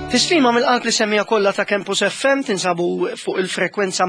Tislima mill-qalb li semmija kollha ta' Campus FM tinsabu fuq il-frekwenza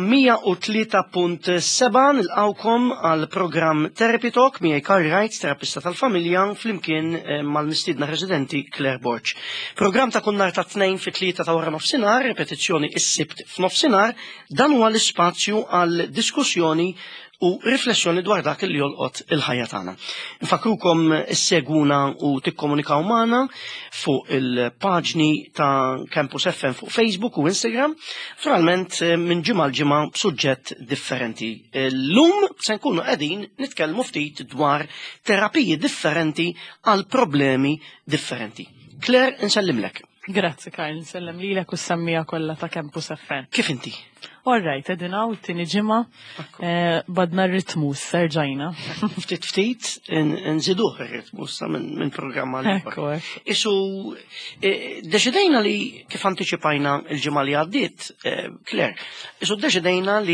103.7 nilqawkom għal programm Therapy Talk miegħi Carl Wright, terapista tal-familja, flimkien mal-mistiedna residenti Claire Borch. Programm ta' kull nhar ta' tnejn fi tlieta ta' wara nofsinhar, repetizzjoni is-sibt f'nofsinhar, dan huwa l-ispazju għal diskussjoni u riflessjoni dwar dak li jolqot il-ħajja tagħna. Nfakrukom issegwuna u tikkomunikaw magħna fuq il-paġni ta' Campus FM fuq Facebook u Instagram, naturalment minn ġimgħa l-ġimgħa b'suġġett differenti. Llum se nkunu qegħdin nitkellmu ftit dwar terapiji differenti għal problemi differenti. Claire, insellimlek. Grazzi, Karl, nsellem lilek u s-sammija kollha ta' Campus FM. Kif inti? All right, edinaw t-tini ġimma, badna r-ritmus, serġajna. Ftit, nżiduħ il-ritmus minn programma li. Isu, deċidejna li kif anticipajna il-ġimma li għaddit, Claire, isu deċidejna li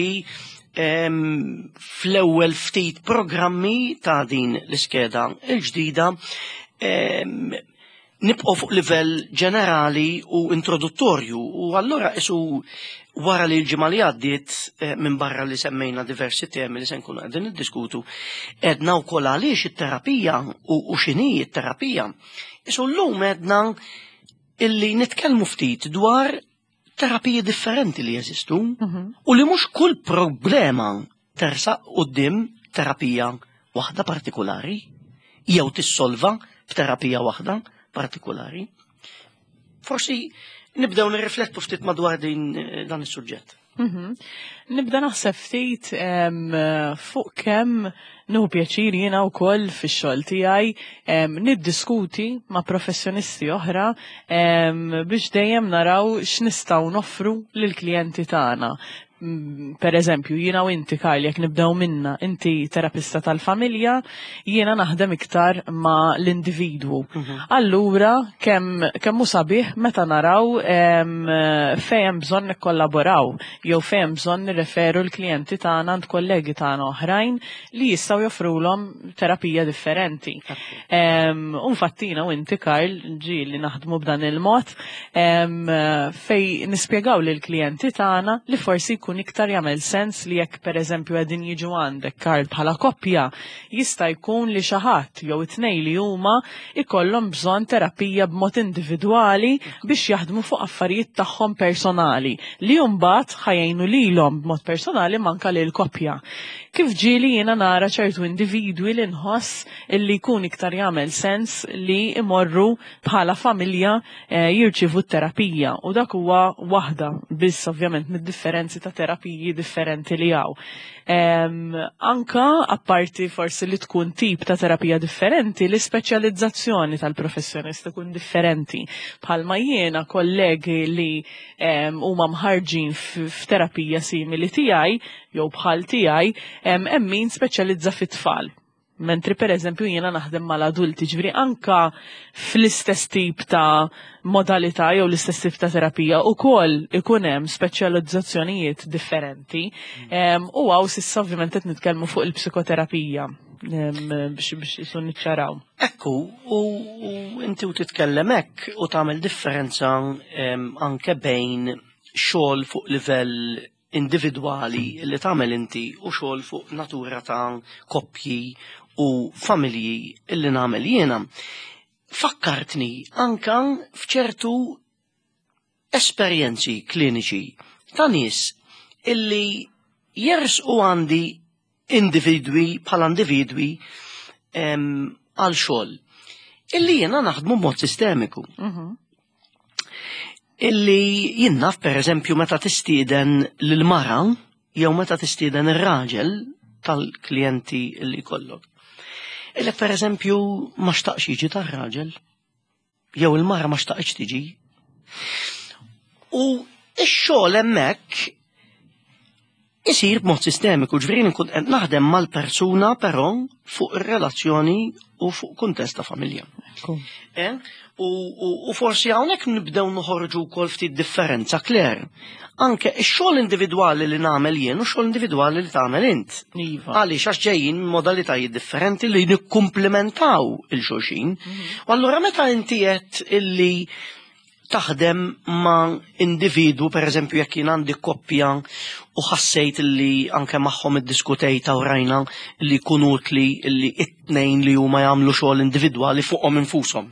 fl-ewwel ftit programmi ta' din l-iskeda il-ġdida nibqgħu fuq livell ġenerali u introduttorju u allura isu wara li l-ġimgħa li għaddiet minn barra li semmejna diversi temi li se nkunu qegħdin niddiskutu edna wkoll għaliex it-terapija u x'inhi t-terapija. Isu llum edna illi nitkellmu ftit dwar terapiji differenti li jeżistu u li mhux kull problema tersaq quddiem terapija waħda partikolari jew tissolva b'terapija waħda partikolari. Forsi nibdew nirriflettu ftit madwar dan is-suġġett. Nibda naħseb ftit fuq kemm nieħu pjaċir jiena wkoll fix-xogħol tiegħi niddiskuti ma' professjonisti oħra biex dejjem naraw x'nistgħu noffru lill-klijenti tagħna. Per eżempju, jiena u inti, Karl, jekk nibdew minna, inti terapista tal-familja, jiena naħdem iktar ma l-individwu. Allura, kemm hu sabiħ meta naraw fejn bżonn nikkollaboraw, jew fejn bżonn nirreferu l-klijenti tagħna għand kollegi tagħna oħrajn li jistgħu joffrulhom terapija differenti. Unfattina u inti, Karl, ġieli naħdmu b'dan il-mod fejn nispjegaw lill-klijenti tagħna li forsi kun iktar jagħmel sens li jekk pereżempju qegħdin jiġu għandek, Karl, bħala koppja jista' jkun li xi ħadd jew it-tnejn li huma ikollhom bżonn terapija b'mod individwali biex jaħdmu fuq affarijiet tagħhom personali li mbagħad ħajjgħinu lilhom b'mod personali manka lil koppja. Kif ġieli jiena nara ċertu individwi li nħoss illi jkun iktar jagħmel sens li imorru bħala familja jirċivu t-terapija u dak huwa waħda biss ovvjament mid-differenzi ta' terapiji differenti li hawn. Anka apparti forsi li tkun tip ta' terapija differenti, l-ispeċjalizzazzjoni tal-professjonist tkun differenti. Bħalma jiena kollegi li huma mħarġin f'terapija simili tiegħi jew bħal tiegħi hemm min speċjalizza fit-tfal. Mentri per eżempju jiena naħdem mal-adulti, ġifieri anka fl-istess tip ta' modalità jew l-istess tip ta' terapija ukoll ikun hemm speċjalizzazzjonijiet differenti u għaw sissa ovvjament qed nitkellmu fuq il-psikoterapija biex isu niċċaraw. Ekku, u inti titkellem hekk u tagħmel differenza anke bejn xogħol fuq livell individwali li tagħmel inti u xogħol fuq natura ta' koppji u familji illi nagħmel jiena. Fakkartni anka f'ċertu esperjenzi kliniċi ta' nies illi jersqu għandi bħala individwi għal xogħol illi jiena naħdmu b'mod sistemiku. Illi jinnaf per eżempju meta tistieden lil-mara jew meta tistieden ir-raġel tal-klijenti illi jkollok. Illi per eżempju ma xtaqx jiġi tar-raġel jew il-mara ma xtaqx tiġi. U x-xogħol hemmhekk isir b'mod sistemiku, ġifieri nkun qed naħdem mal-persuna però fuq ir-relazzjoni u fuq kuntest ta' familja. U forsi hawnhekk nibdew noħorġu wkoll ftit differenza, Claire. Anke x-xogħol individwali li nagħmel jien u x-xogħol individwali li tagħmel int. Għaliex għax ġejjin modalitajiet differenti li nikkumplementaw il-xulxin. U allura meta inti qed illi taħdem ma' individu, per eżempju, jekk jien għandi koppja u ħassejt li anke magħhom iddiskutejta u rajna li jkun utli li it-tnejn li huma jagħmlu xogħol individwali fuqhom infushom.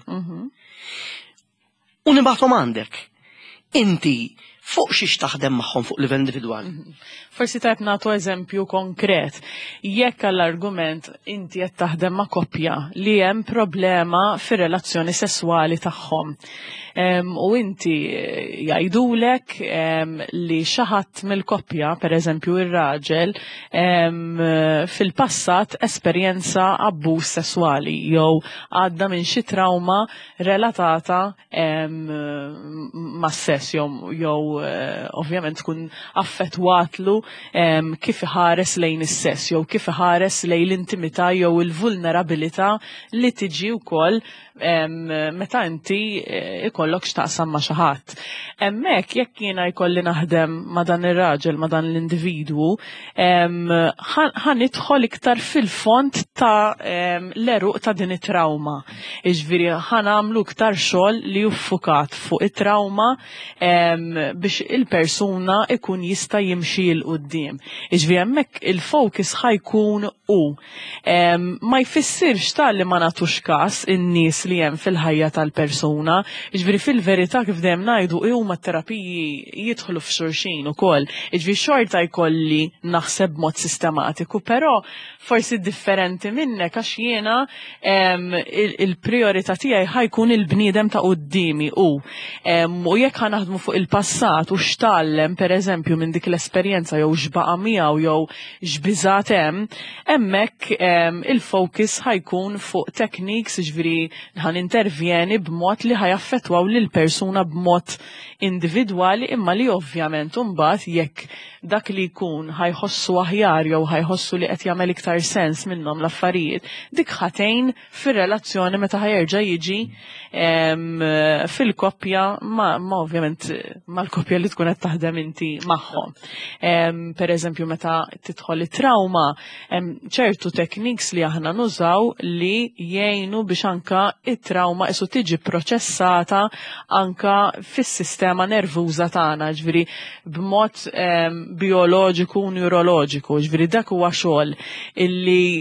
U nibagħthom għandek. Inti fuq xiex taħdem magħhom fuq livell individwali. Forsi tajb nagħtu eżempju konkret. Jekk għall-argument inti qed taħdem ma' koppja li hemm problema fir-relazzjoni sesswali tagħhom. U inti jgħidulek li xi ħadd mill-koppja, pereżempju ir-raġel, fil-passat esperjenza abbuż sesswali jew għadda minn xi trauma relatata mas-sess jew ovvjament tkun affettwatlu kif iħares lejn is-sess jew kif iħares lejn l-intimità jew il-vulnerabilità li tiġi wkoll meta inti ikollok x'taqsam ma' xi ħadd. Hemmhekk jekk jiena jkolli naħdem ma' dan ir-raġel ma' dan l-individwu, ħanidħol iktar fil-fond ta' l-eruq ta' din it-trauma. Jiġifieri ħanamlu iktar xogħol li juffukat fuq it-trauma biex il-persuna ikun jista' jimxi l qudiem. Jiġifieri hemmhekk il-focus ħajkun hu. Ma jfissirx tal li ma nagħtux każ in-nies li hemm fil-ħajja tal-persuna, jiġifieri fil-verità kif dejjem ngħidu huma t-terapiji jidħlu f'xulxin ukoll. Jiġifieri xorta jkolli naħseb mod sistematiku, però forsi differenti minnek għax jiena il-priorità tiegħi ħajkun il-bniedem ta' qudiemi u jekk ħanaħdmu fuq il-passat u x'tallem pereżempju minn dik l-esperjenza jew x'baqa' miegħu jew x'biżgħat hemm, hemmhekk il-focus ħajkun fuq techniques, jiġifieri ħan intervjeni b'mod li ħajaffettwaw lil persuna b'mod individwali imma li ovvjament imbagħad jekk dak li jkun ħajħossu aħjar jew ħajħossu li qed jagħmel iktar sens minnhom l-affarijiet, dik ħatejn fir-relazzjoni meta ħajerġa' jiġi fil-koppja ma ovvjament mal-koppja li tkun qed taħdem inti magħhom. Pereżempju meta tidħol it-trauma, ċertu techniques li aħna nużaw li jgħinu biex anka it-trauma isu tiġi proċessata anka fis-sistema nervuża tagħna, ġifieri b'mod bioloġiku u neuroloġiku, ġifieri dak huwa xogħol illi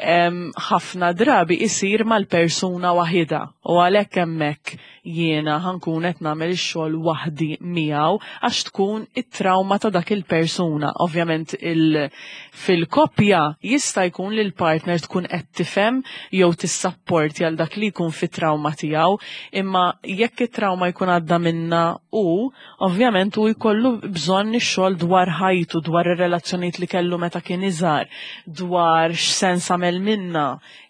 ħafna drabi isir mal-persuna waħida u għalhekk hemmhekk jiena ħankun qed nagħmel ix-xogħol waħdi miegħu għax tkun it-trauma ta' dak il-persuna. Ovvjament fil-koppja jista' jkun li l-partner tkun qed tifhem jew tissapporti għal dak li jkun fit-trauma tiegħu, imma jekk it-trauma jkun għadda minna ovvjament hu jkollu bżonn ix-xogħol dwar ħajtu, dwar ir-relazzjonijiet li kellu meta kien iżgħar, dwar x'sens għamel minna.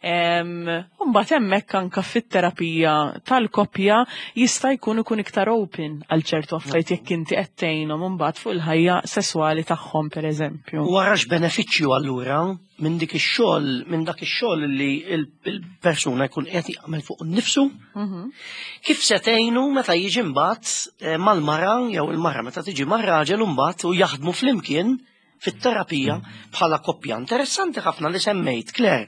Mbagħad hemmhekk anke fit-terapija tal-koppja jista' jkun iktar open għal ċertu affarijiet jekk inti qed tgħinhom imbagħad fuq il-ħajja sesswali tagħhom pereżempju. Wara x'benefiċċju allura minn dik ix-xogħol, minn dak ix-xogħol li l-persuna jkun qed jagħmel fuq innifsu, kif se tgħinu meta jiġi mbagħad mal-mara jew il-mara meta tiġi mar-raġel imbagħad u jaħdmu flimkien fit-terapija bħala koppja. Interessanti ħafna li semmejt, Claire.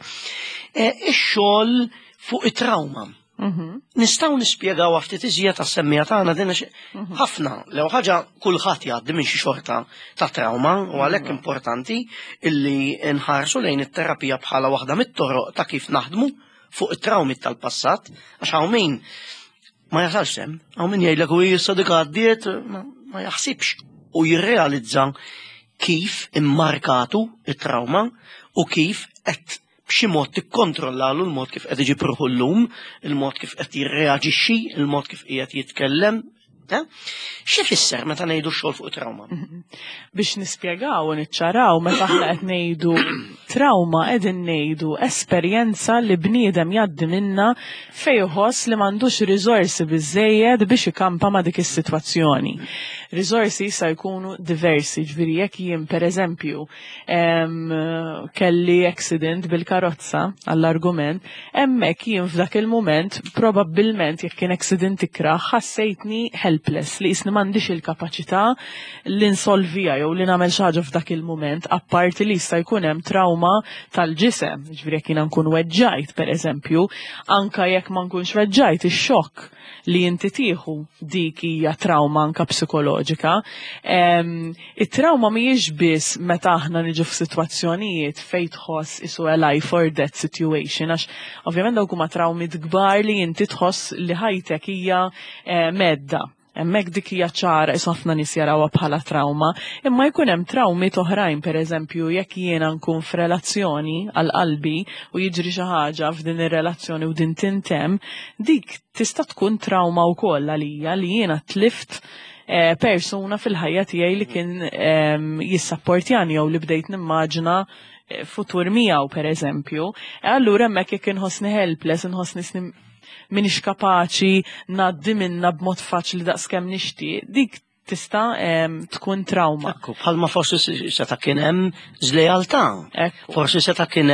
Ix-xogħol fuq it-trauma. Nistgħu nispjegaw ftit iżjed tas-semmija tagħna din ħafna lew ħaġa kulħadd jgħaddi minn xi xorta ta' trauma u għalhekk importanti illi nħarsu lejn it-terapija bħala waħda mit-toroq ta' kif naħdmu fuq it-traumi tal-passat għax hawn min ma jasalx hemm, hawn min jgħidlek u issa dik għaddiet ma jaħsibx u jirrealizza kif immarkatu it-trauma u kif qed b'xi mod tikkontrollalu l-mod kif qed iġi pruħu llum, il-mod kif qed jirreaġixxi, il-mod kif qiegħed jitkellem. X'ifisser meta ngħidu x-xogħol fuq trauma? Biex nispjegaw u niċċaraw meta aħna qed ngħidu trauma qegħdin ngħidu esperjenza li bniedem jgħaddi minnha fejn iħoss li m'għandux riżorsi biżżejjed biex ikampa ma' dik is-sitwazzjoni. risorsi sa jkunu diversi, ġviri jekk jien pereżempju kelli accident bil-karozza għall-argument, hemmhekk jien f'dak il-mument probabbilment jekk kien accident ikraħ ħassejtni helpless li jisni m'għandix il-kapaċità li nsolvija jew li nagħmel xi ħaġa f'dak il-mument, apparti li jista' jkun hemm trauma tal-ġisem, ġifieri jekk jiena nkun weġġajt pereżempju, anke jekk ma nkunx weġġajt ix-xokk li inti tieħu dik hija trauma anke psikoloġika. It-trauma mhijiex biss meta aħna niġu f'sitwazzjonijiet fejn tħoss isu a life or death situation, għax ovvjament dawk huma trawmiet kbar li inti tħoss li ħajtek hija medda. Hemmhekk dik hija ċara is ħafna nies jarawha bħala trauma, imma jkun hemm trawmi oħrajn pereżempju jekk jiena nkun f'relazzjoni għal qalbi u jiġri xi ħaġa f'din ir-relazzjoni u din tintemm, dik tista' tkun trauma wkoll għalija li jiena tlift persuna fil-ħajja tiegħi li kien jissapportjani jew li bdejt nimmaġina futur miegħu pereżempju. Allura hemmhekk jekk inħossni helpless, inħossni minix kapaċi ngħaddi minnha b'mod faċli daqskemm nixtieq, dik tista' tkun trauma. Ekku, bħalma forsi seta' kien hemm żlejaltà. Forsi seta' kien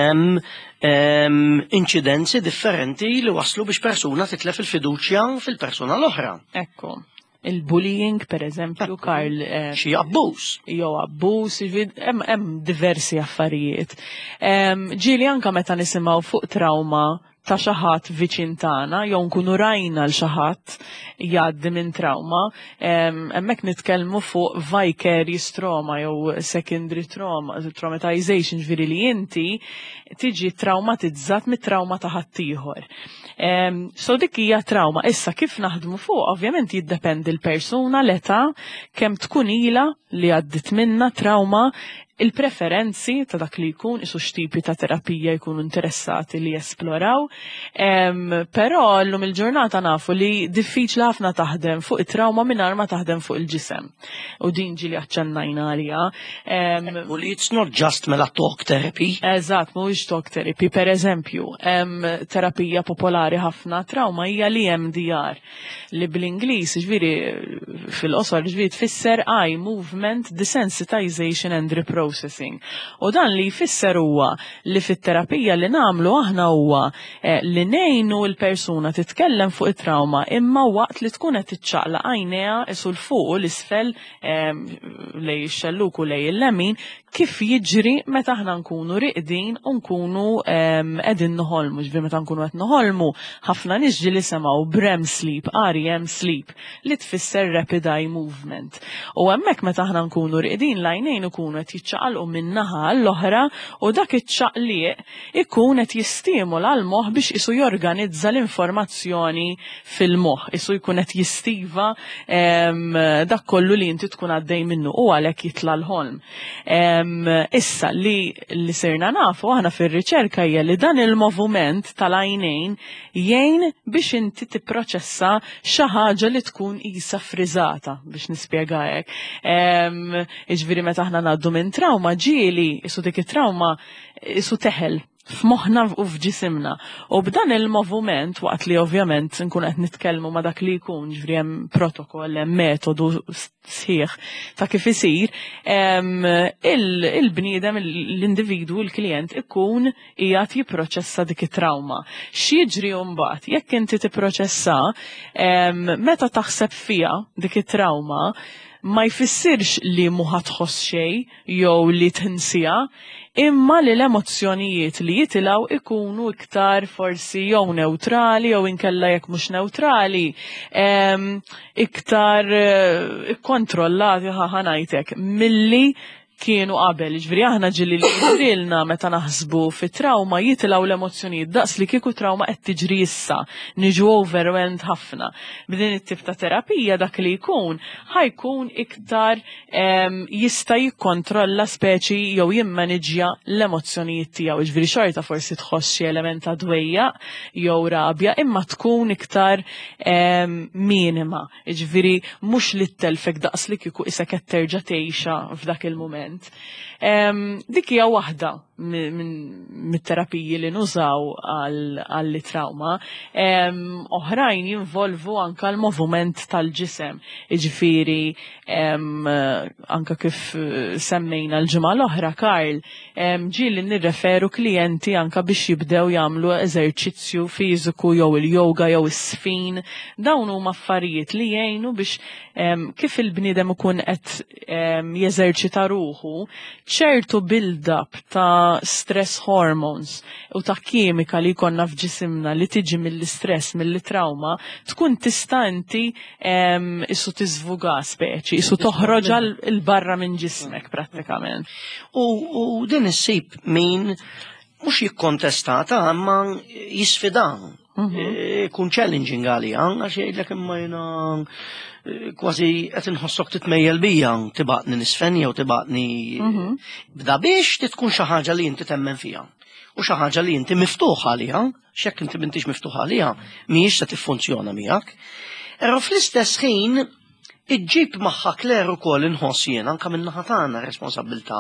hemm inċidenzi differenti li waslu biex persuna titlef il-fiduċja fil-persuna l-oħra. Ekku. Il-bullying, per eżempju, Karl. Xi abbuż. Jew abbuż, hemm diversi affarijiet. Ġieli anke meta nisimgħu fuq trauma ta' xi ħadd viċin tagħna, jew nkunu rajna l xi ħadd jgħaddi minn trauma, hemmhekk nitkellmu fuq vicarious trauma jew secondary trauma, traumatization, ġifieri li inti tiġi traumatizzat mit-trauma ta' ħadd ieħor. So dik hija trauma. Issa kif naħdmu fuq, ovvjament jiddependi l-persuna, l-età, kemm tkun ilha li għaddit minna trauma, il-preferenzi ta' dak li jkun isu x'tipi ta' terapija jkunu interessati li jesploraw, però llum il-ġurnata nafu li diffiċli ħafna taħdem fuq it-trauma mingħajr ma taħdem fuq il-ġisem. U din ġieli aċċennajna għaliha. U li it's not just mela talk therapy. Eżatt, mhuwiex talk therapy. Pereżempju, terapija popolari ħafna trauma hija l-EMDR li bl-Ingliż ġifieri fil-qosor ġifieri tfisser eye movement desensitization and reprocessing. U dan li jfisser huwa li fit-terapija li nagħmlu aħna huwa li ngħinu l-persuna titkellem fuq it-trauma imma waqt li tkun qed tiċċaqla għajnejha isu l-fuq u l-isfel lej ix-xelluk u lej il-lemin kif jiġri meta aħna nkunu riqdin u nkunu qegħdin noħolmu, ġifieri meta nkunu qed noħolmu ħafna nies ġieli semgħu REM sleep, REM sleep, li tfisser rapid eye movement. U hemmhekk meta aħna nkunu riqdin l-għajnejn ikunu qed jiċċaqalqu min-naħa l-oħra u dak iċ-ċaqliq ikun qed jistimula l-moħħ biex isu jorganizza l-informazzjoni fil-moħħ, isu jkun qed jistiva dak kollu li inti tkun għaddej minnu u għalhekk jitla l-ħolm. Issa li sirna nafu aħna fir-riċerka hija li dan il-moviment tal-għajnejn jgħin biex inti tipproċessa xi ħaġa li tkun qisha friżata biex nispjegahek. Jiġifieri meta aħna ngħaddu minn trauma ġieli isu dik it-trauma isu teħel f'moħħna u f'ġisimna. U b'dan il-moviment waqt li ovvjament nkun qed nitkellmu ma' dak li jkun ġifieri hemm protokoll, hemm metodu sħiħ ta' kif isir, il-bniedem, l-individwu, il-klient ikun qiegħed jipproċessa dik it-trauma. X'jiġri mbagħad jekk inti tipproċessa meta taħseb fiha dik it-trauma ma jfissirx li mhu ħatħoss xejn jew li tħinsija, imma li l-emozzjonijiet li jitilgħu ikunu iktar forsi jew neutrali jew inkella jekk mhux neutrali iktar ikkontrollati ħanajtek milli kienu qabel. Ġifieri aħna ġieli li jidrilna meta naħsbu fit-trauma jitilgħu l-emozzjonijiet daqs li kieku trauma qed tiġri issa, niġu overwhelmed ħafna. B'din it-tip ta' terapija dak li jkun ħajkun iktar jista' jikkontrolla speċi jew jimmaniġja l-emozzjonijiet tiegħu. Ġifieri xorta forsi tħoss xi element ta' dwejjaq jew rabja imma tkun iktar minima. Ġifieri mhux li telfek daqs li kieku isek qed terġa' tgħixha f'dak il-mument. moviment. Dik hija waħda mit-terapiji li nużaw għall trauma. Oħrajn jinvolvu anka l-moviment tal-ġisem. Iġifieri anka kif semmejna l-ġimgħa l-oħra Karl, ġieli nirreferu klijenti anka biex jibdew jagħmlu eżerċizzju fiżiku jew il-yoga jew is-sfin. Dawn huma affarijiet li jgħinu biex kif il-bniedem ikun qed jeżerċita ruħu, ċertu build-up ta' stress hormones u ta' kimika li jkollna f'ġisimna li tiġi mill-istress, mill-trauma, tkun tista' inti issu tiżvuga speċi, issu toħroġ il-barra minn ġismek prattikament. U din issib min mhux jikkontestata imma jisfidan. Kun challenging għalija, għax jgħidlek imma jina kważi qed inħossok titmejjel bija, tibaqni nisfen jew tibaqni bda biex tkun xi ħaġa li inti temmen fiha. U xi ħaġa li inti miftuħ għaliha, x'hekk inti m'intix miftuħ għaliha, mhijiex se tiffunzjona miegħek. Però fl-istess ħin iġġib magħha Kler ukoll inħoss jien anke min-naħa tagħna responsabbiltà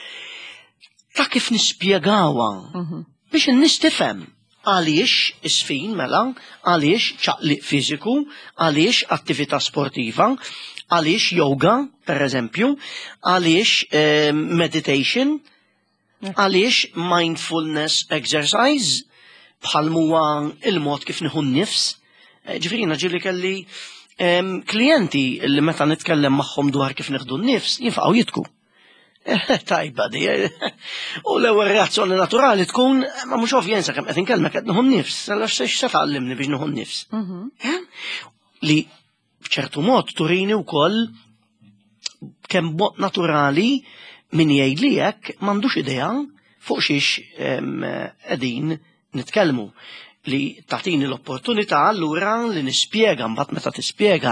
ta' kif nispjegawha biex in-nies tifhem għaliex isfin mela, għaliex ċaqliq fiżiku, għaliex attività sportiva, għaliex yoga, per eżempju, għaliex meditation, għaliex mindfulness exercise, bħal huwa il-mod kif nieħu nnifs. Ġifieri ġieli kelli klijenti li meta nitkellem magħhom dwar kif nieħdu nnifs jinfaqgħu jitku. Tajba di. U l-ewwel reazzjoni naturali tkun ma mhux ovvjenza kemm qed inkellmek qed nieħu nnifs, għalax se tgħallimni biex nieħu nnifs. Li b'ċertu mod turini wkoll kemm mod naturali min jgħidli hekk m'għandux idea fuq xiex qegħdin nitkellmu. Li tagħtini l-opportunità allura li nispjega mbagħad meta tispjega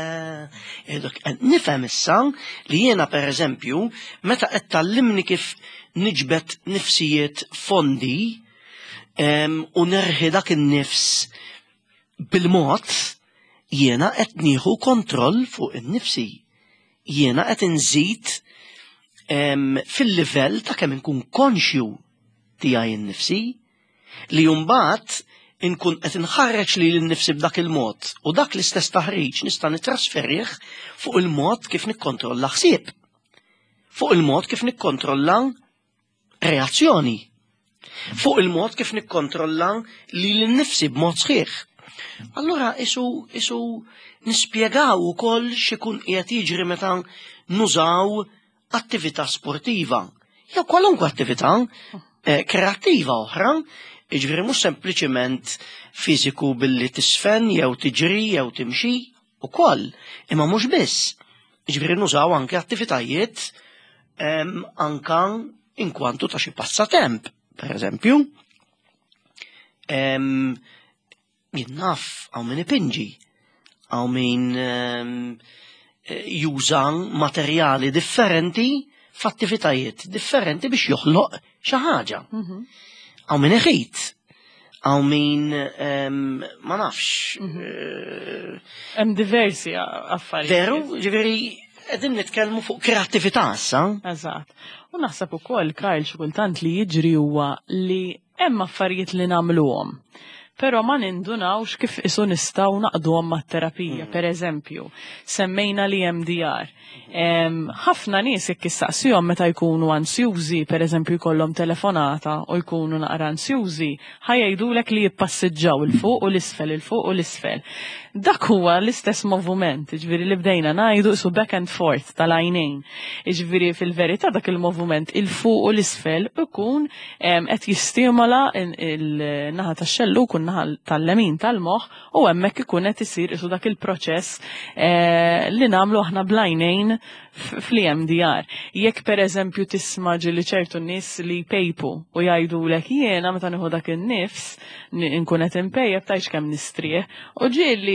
nifhem issa li jiena pereżempju meta qed tallimni kif niġbed nifsijiet fondi u nerħi dak in-nifs bil-mod jiena qed nieħu kontroll fuq in-nifsi. Jiena qed inżid fil-livell ta' kemm inkun konxju tiegħi innifsi li mbagħad inkun qed inħarreġ li l-nifsi b'dak il-mod u dak l-istess taħriġ nista' nitrasferih fuq il-mod kif nikkontrolla ħsieb, fuq il-mod kif nikkontrolla reazzjoni, fuq il-mod kif nikkontrolla li l-nifsi b'mod sħiħ. Allura isu nispjegaw ukoll x'ikun qiegħed jiġri meta nużaw attività sportiva jew kwalunkwe attività kreattiva oħra. Iġifieri mhux sempliċement fiżiku billi tisfen jew tiġri jew timxi ukoll, imma mhux biss. Iġifieri nużaw anke attivitajiet anke inkwantu ta' xi passatemp, pereżempju. Jien naf hawn min ipinġi, hawn min juża materjali differenti f'attivitajiet differenti biex joħloq xi ħaġa. Għaw min eħit, għaw min ma nafx. Hemm diversi affarijiet. Veru, ġifieri qegħdin nitkellmu fuq kreattività issa. Eżatt. U naħseb ukoll Karl xi kultant li jiġri huwa li hemm affarijiet li nagħmluhom. Però ma nindunawx kif isu nistgħu naqduhom mat-terapija. Pereżempju, semmejna li EMDR. Ħafna nies jekk issaqsihom meta jkunu ansjużi, pereżempju jkollhom telefonata u jkunu naqra ansjużi, ħajgħidulek li jippassiġġaw il-fuq u l-isfel, il-fuq u l-isfel. Dak huwa l-istess moviment, ġifieri li bdejna ngħidu isu back and forth tal-għajnejn. Ġifieri fil-verità dak il-moviment il-fuq u l-isfel ikun qed jistimola il-naħa tax-xelluk u n-naħa tal-lemin tal-moħħ u hemmhekk ikun qed isir isu dak il-proċess li nagħmlu aħna bl-għajnejn fl-EMDR. Jekk pereżempju tisma' ġieli ċertu nies li jpejpu u jgħidulek jiena meta nieħu dak in-nifs inkun qed impejjeb tgħidx kemm nistrieħ u ġieli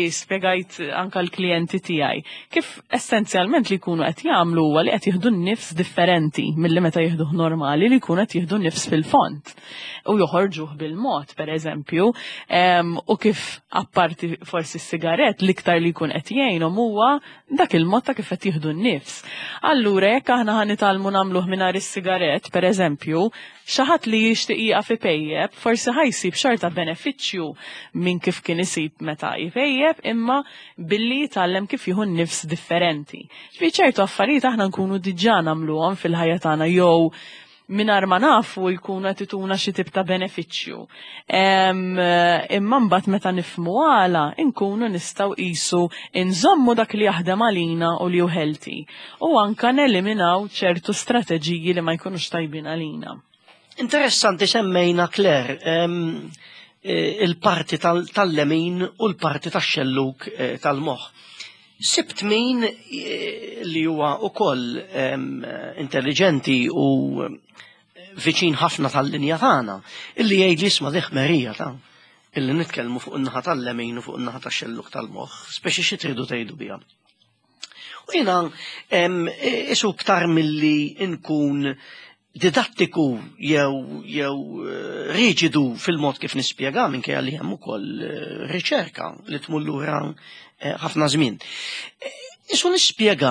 spjegajt anka l-klijenti tiegħi kif essenzjalment li jkunu qed jagħmlu huwa li qed jieħdu nnifs differenti milli meta jieħduh normali li jkunu qed jieħdu nnifs fil-font u joħorġuh bil-mod pereżempju u kif apparti forsi s-sigarett l-iktar li jkun qed jgħinhom huwa dak il-mod ta' kif qed jieħdu nnifs. Allura jekk aħna ħanitalmu nagħmluh mingħajr is-sigarett pereżempju, xi ħadd li jixtieq jieqaf ipejjeb forsi ħajsib xorta benefiċċju minn kif kien isib meta jpejjeb imma billi jitgħallem kif jieħu nnifs differenti. Ġifieri ċertu affarijiet aħna nkunu diġà nagħmluhom fil-ħajja tagħna jew mingħajr ma nafu jkunu qed ituna xi tip ta' benefiċċju. Imma mbagħad meta nifhmu għala nkunu nistgħu qisu inżommu dak li jaħdem għalina u li hu healthy u anke neliminaw ċertu strateġiji li ma jkunux tajbin għalina. Interessanti semmejna Claire il-parti tal-lemin u l-parti tax-xelluk tal-moħħ. Sibt min li huwa wkoll intelligenti u viċin ħafna tal-linja tagħna illi jgħid li isma' deħmerija ta' illi nitkellmu fuq in-naħa tal-lemin u fuq in-naħa tax-xelluk tal-moħħ, speċi xi tridu tgħidu biha. U jiena isu ktar milli nkun didattiku jew riġidu fil-mod kif nispjega minkejja li hemm ukoll riċerka li tmur lura ħafna żmien. Isu nispjega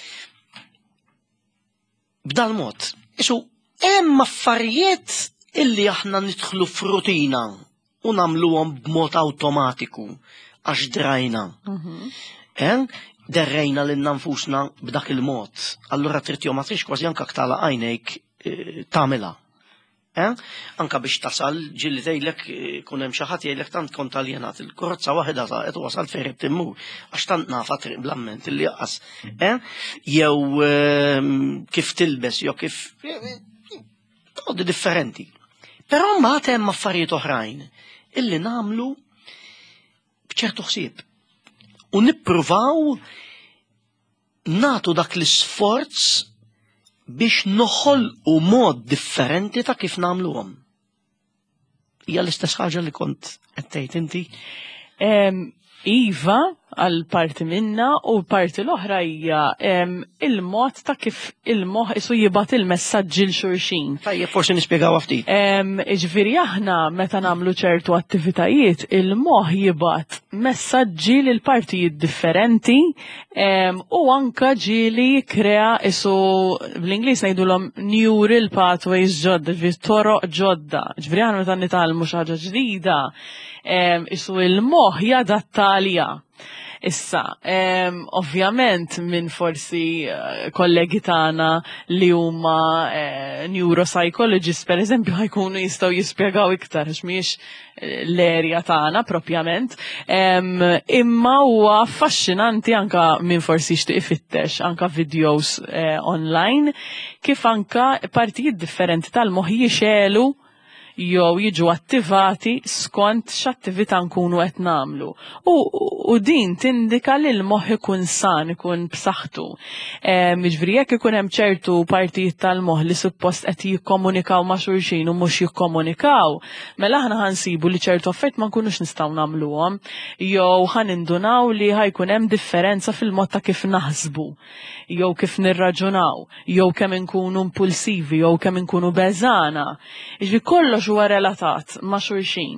b'dal mod. Isu hemm affarijiet illi aħna nidħlu f'rutina u nagħmluhom b'mod awtomatiku għax drajna. Derrejna lil nfusna b'dak il-mod. Allura trid jew ma trix kważi anke ktala għajnejk tagħmilha. Anka biex tasal ġilli tgħidlek kun hemm xi ħadd jgħidlek tant kont aljenat il-korozza waħda taqgħet wasal fejn rid timmur għax tant nafa triq bl-amment illi jaqqas. Jew kif tilbes jew kif tgħoddi differenti. Però mbagħad hemm affarijiet oħrajn illi nagħmlu b'ċertu ħsieb u nippruvaw nagħtu dak l-isforz biex noħolqu mod differenti ta' kif nagħmluhom. Hija l-istess ħaġa li kont qed tgħid inti? Iva, għal parti minna u parti l-oħra hija il-mod ta' kif il-moħ isu jibgħat il-messaġġi l-xulxin. Tajjeb forsi nispjegaw ftit. Ġifieri aħna meta nagħmlu ċertu attivitajiet, il-moħ jibgħat messaġġi lil partijiet differenti u anke ġieli jikkrea isu bl-Ingliż ngħidulhom neural pathways ġodda, toroq ġodda. Ġifieri aħna meta nitgħallmu xi ħaġa ġdida isu il-moħ jadatta għalija. Issa, ovvjament minn forsi kollegi tagħna li huma neuropsychologists pereżempju ħajkunu jistgħu jispjegaw iktar x'miex l-erja tagħna propjament, imma huwa affaxxinanti anke min forsi jixtieq ifittex anke videos online kif anke partijiet differenti tal-moħħ jixelu jew jiġu attivati skont x'attività nkunu qed nagħmlu. U din tindika li l-moħħ ikun san, ikun b'saħħtu. Jiġifieri jekk ikun hemm ċertu partijiet tal-moħħ li suppost qed jikkomunikaw ma' xulxin u mhux jikkomunikaw, mela aħna ħansibu li ċertu affarijiet ma nkunux nistgħu nagħmluhom, jew ħanindunaw li ħajkun hemm differenza fil-mod ta' kif naħsbu, jew kif nirraġunaw, jew kemm inkunu impulsivi, jew kemm inkunu beżana. Jiġifieri kollox huwa relatat ma' xulxin.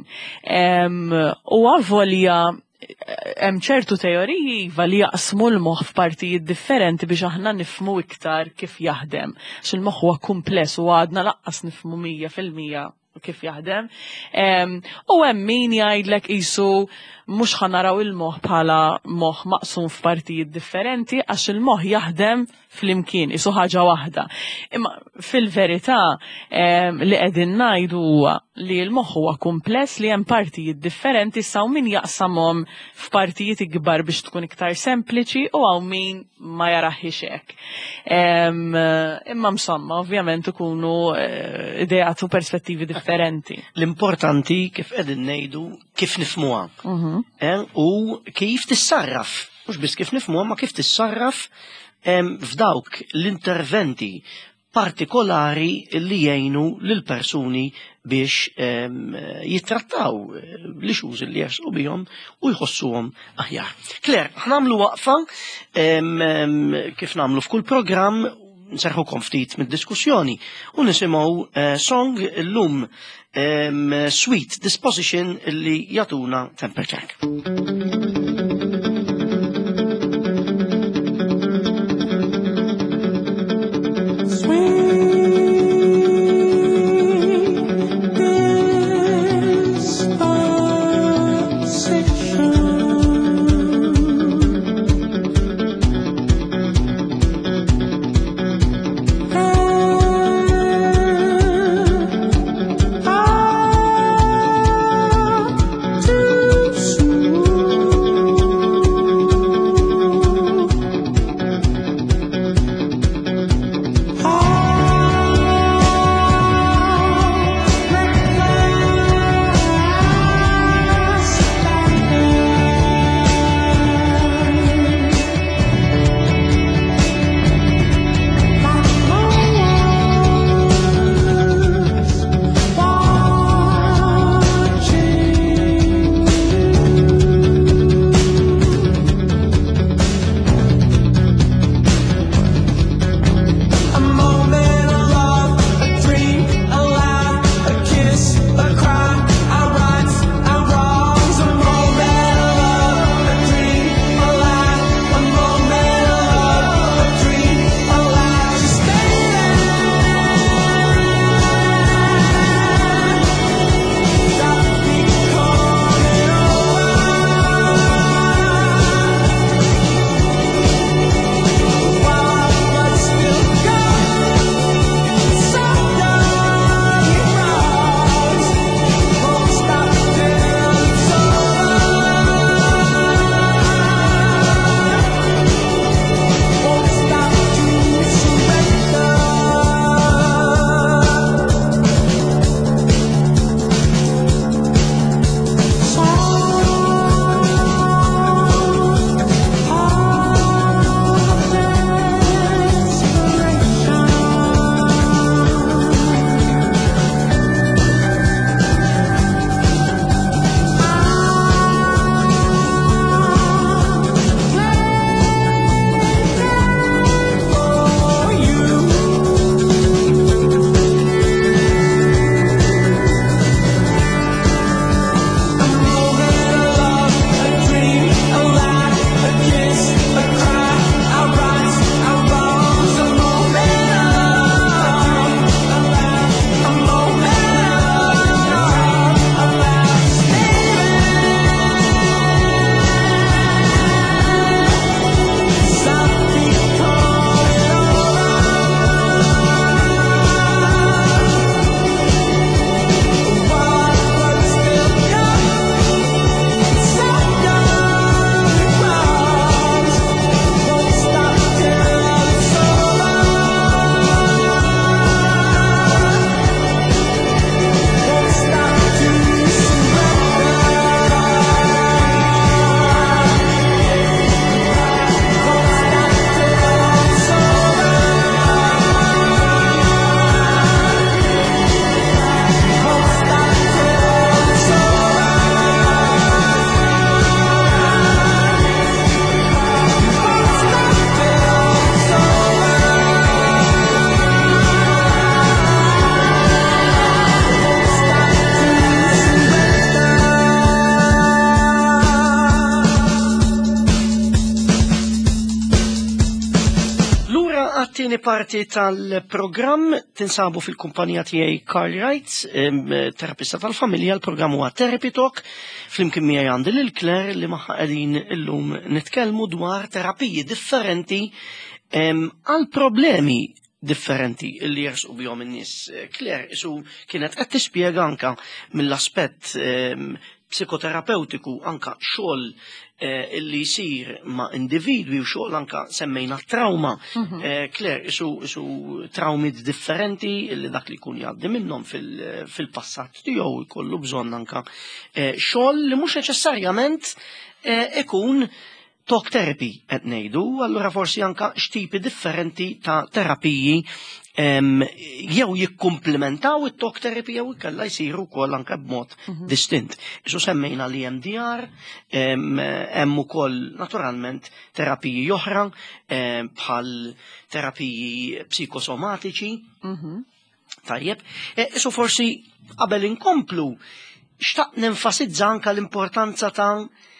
U għavolja hemm ċertu teoriji li jaqsmu l-moħħ f'partijiet differenti biex aħna nifhmu iktar kif jaħdem. X'il-moħħ huwa kumpless u għadna laqqas nifhmu 100% kif jaħdem. U hemm min jgħidlek qisu mhux ħanaraw il-moħħ bħala moħħ maqsum f'partijiet differenti għax il-moħħ jaħdem flimkien isu ħaġa waħda. Imma fil-verità li qegħdin ngħidu huwa li l-moħħ huwa kumpless li hemm partijiet differenti saw min jaqsamhom f'partijiet ikbar biex tkun iktar sempliċi u hawn min ma jaraħħix hekk. Imma msomma ovvjament ikunu ideat u perspettivi differenti. L-importanti kif qegħdin ngħidu kif nifhmuha. U kif tissarraf, mhux biss kif nifhmuha ma kif tissarraf f'dawk l-interventi partikolari li jgħinu lil persuni biex jittrattaw l-issues li jersqu bihom u jħossuhom aħjar. Claire, ħnamlu waqfa kif namlu f'kull programm nserħukom ftit mid-diskussjoni u nisimgħu song llum Sweet Disposition li jatuna Temper Check. Tieni parti tal-programm tinsabu fil-kumpanija tiegħi Carl-Wright, terapista tal-familja. L-programm huwa Therapy Talk, flimkien miegħi għandi lil Claire li magħha qegħdin illum nitkellmu dwar terapiji differenti għal problemi differenti li jersqu bihom in-nies. Claire isu kienet qed tispjega anke mill-aspett psikoterapeutiku anke xogħol illi jsir ma' individwi u xogħol anke semmejna trauma. Claire isu traumi differenti illi dak li jkun jgħaddi minnhom fil-passat tiegħu jkollu bżonn anke xogħol li mhux neċessarjament ikun talk therapy qed ngħidu, allura forsi anka x'tipi differenti ta' terapiji jew jikkumplementaw it-talk therapy jew ikella jsiru wkoll anke b'mod distint. Isu semmejna li MDR, hemm ukoll naturalment terapiji oħra bħal terapiji psikosomatiċi. Tajjeb, isu forsi qabel inkomplu xtaqt nenfasizza anke l-importanza ta'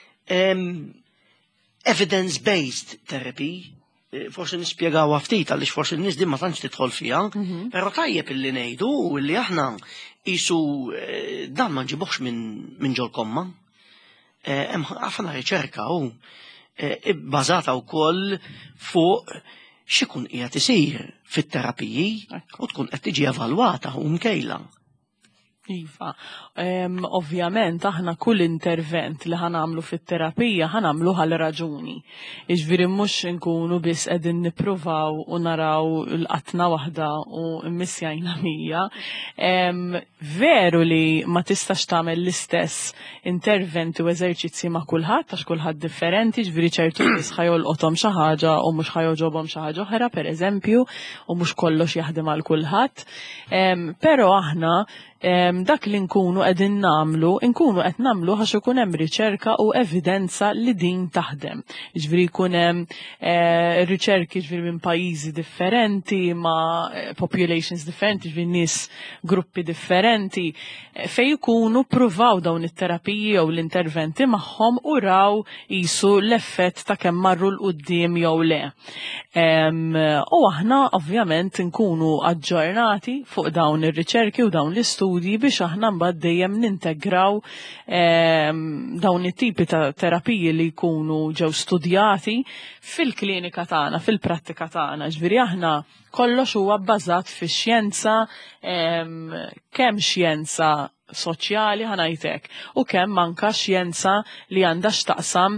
evidence-based therapy. Forsi nispjegaw ftit għaliex forsi n-nies din ma tantx tidħol fiha, però tajjeb illi ngħidu illi aħna qisu dan ma nġibuhx minn ġol komma. Hemm ħafna riċerka bbażata wkoll fuq x'ikun qiegħed isir fit-terapiji u tkun qed tiġi evalwata u mkejla. Iva, ovvjament aħna kull intervent li ħanamlu fit-terapija ħanamlu għal raġuni. Iġviri mhux nkunu biss qegħdin nippruvaw u naraw l-qatna waħda u mmissjajna mija. Veru li ma tistax tagħmel l-istess interventi u eżerċizzi ma' kulħadd għax kulħadd differenti, ġifieri ċertu nies ħajolqothom xi ħaġa u mhux ħajoġobhom xi ħaġa oħra pereżempju u mhux kollox jaħdem għal kulħadd. Però aħna dak li nkunu qegħdin nkunu qed nagħmlu għax ikun hemm riċerka u evidenza li din taħdem. Jiġifieri jkun hemm riċerki ġifieri minn pajjiżi differenti ma' populations differenti, ġifieri nies gruppi differenti fejn ikunu pruvaw dawn it-terapiji jew l-interventi magħhom u raw qisu l-effett ta' kemm marru l-qudiem jew le. U aħna ovvjament nkunu aġġornati fuq dawn ir-riċerki u dawn l-istudji biex aħna mbagħad dejjem nintegraw dawn it-tipi ta' terapiji li jkunu ġew studjati fil-klinika tagħna, fil-prattika tagħna. Ġifieri aħna kollox huwa bbażat fix-xjenza, kemm xjenza soċjali ħanajtek u kemm anka xjenza li għandha x'taqsam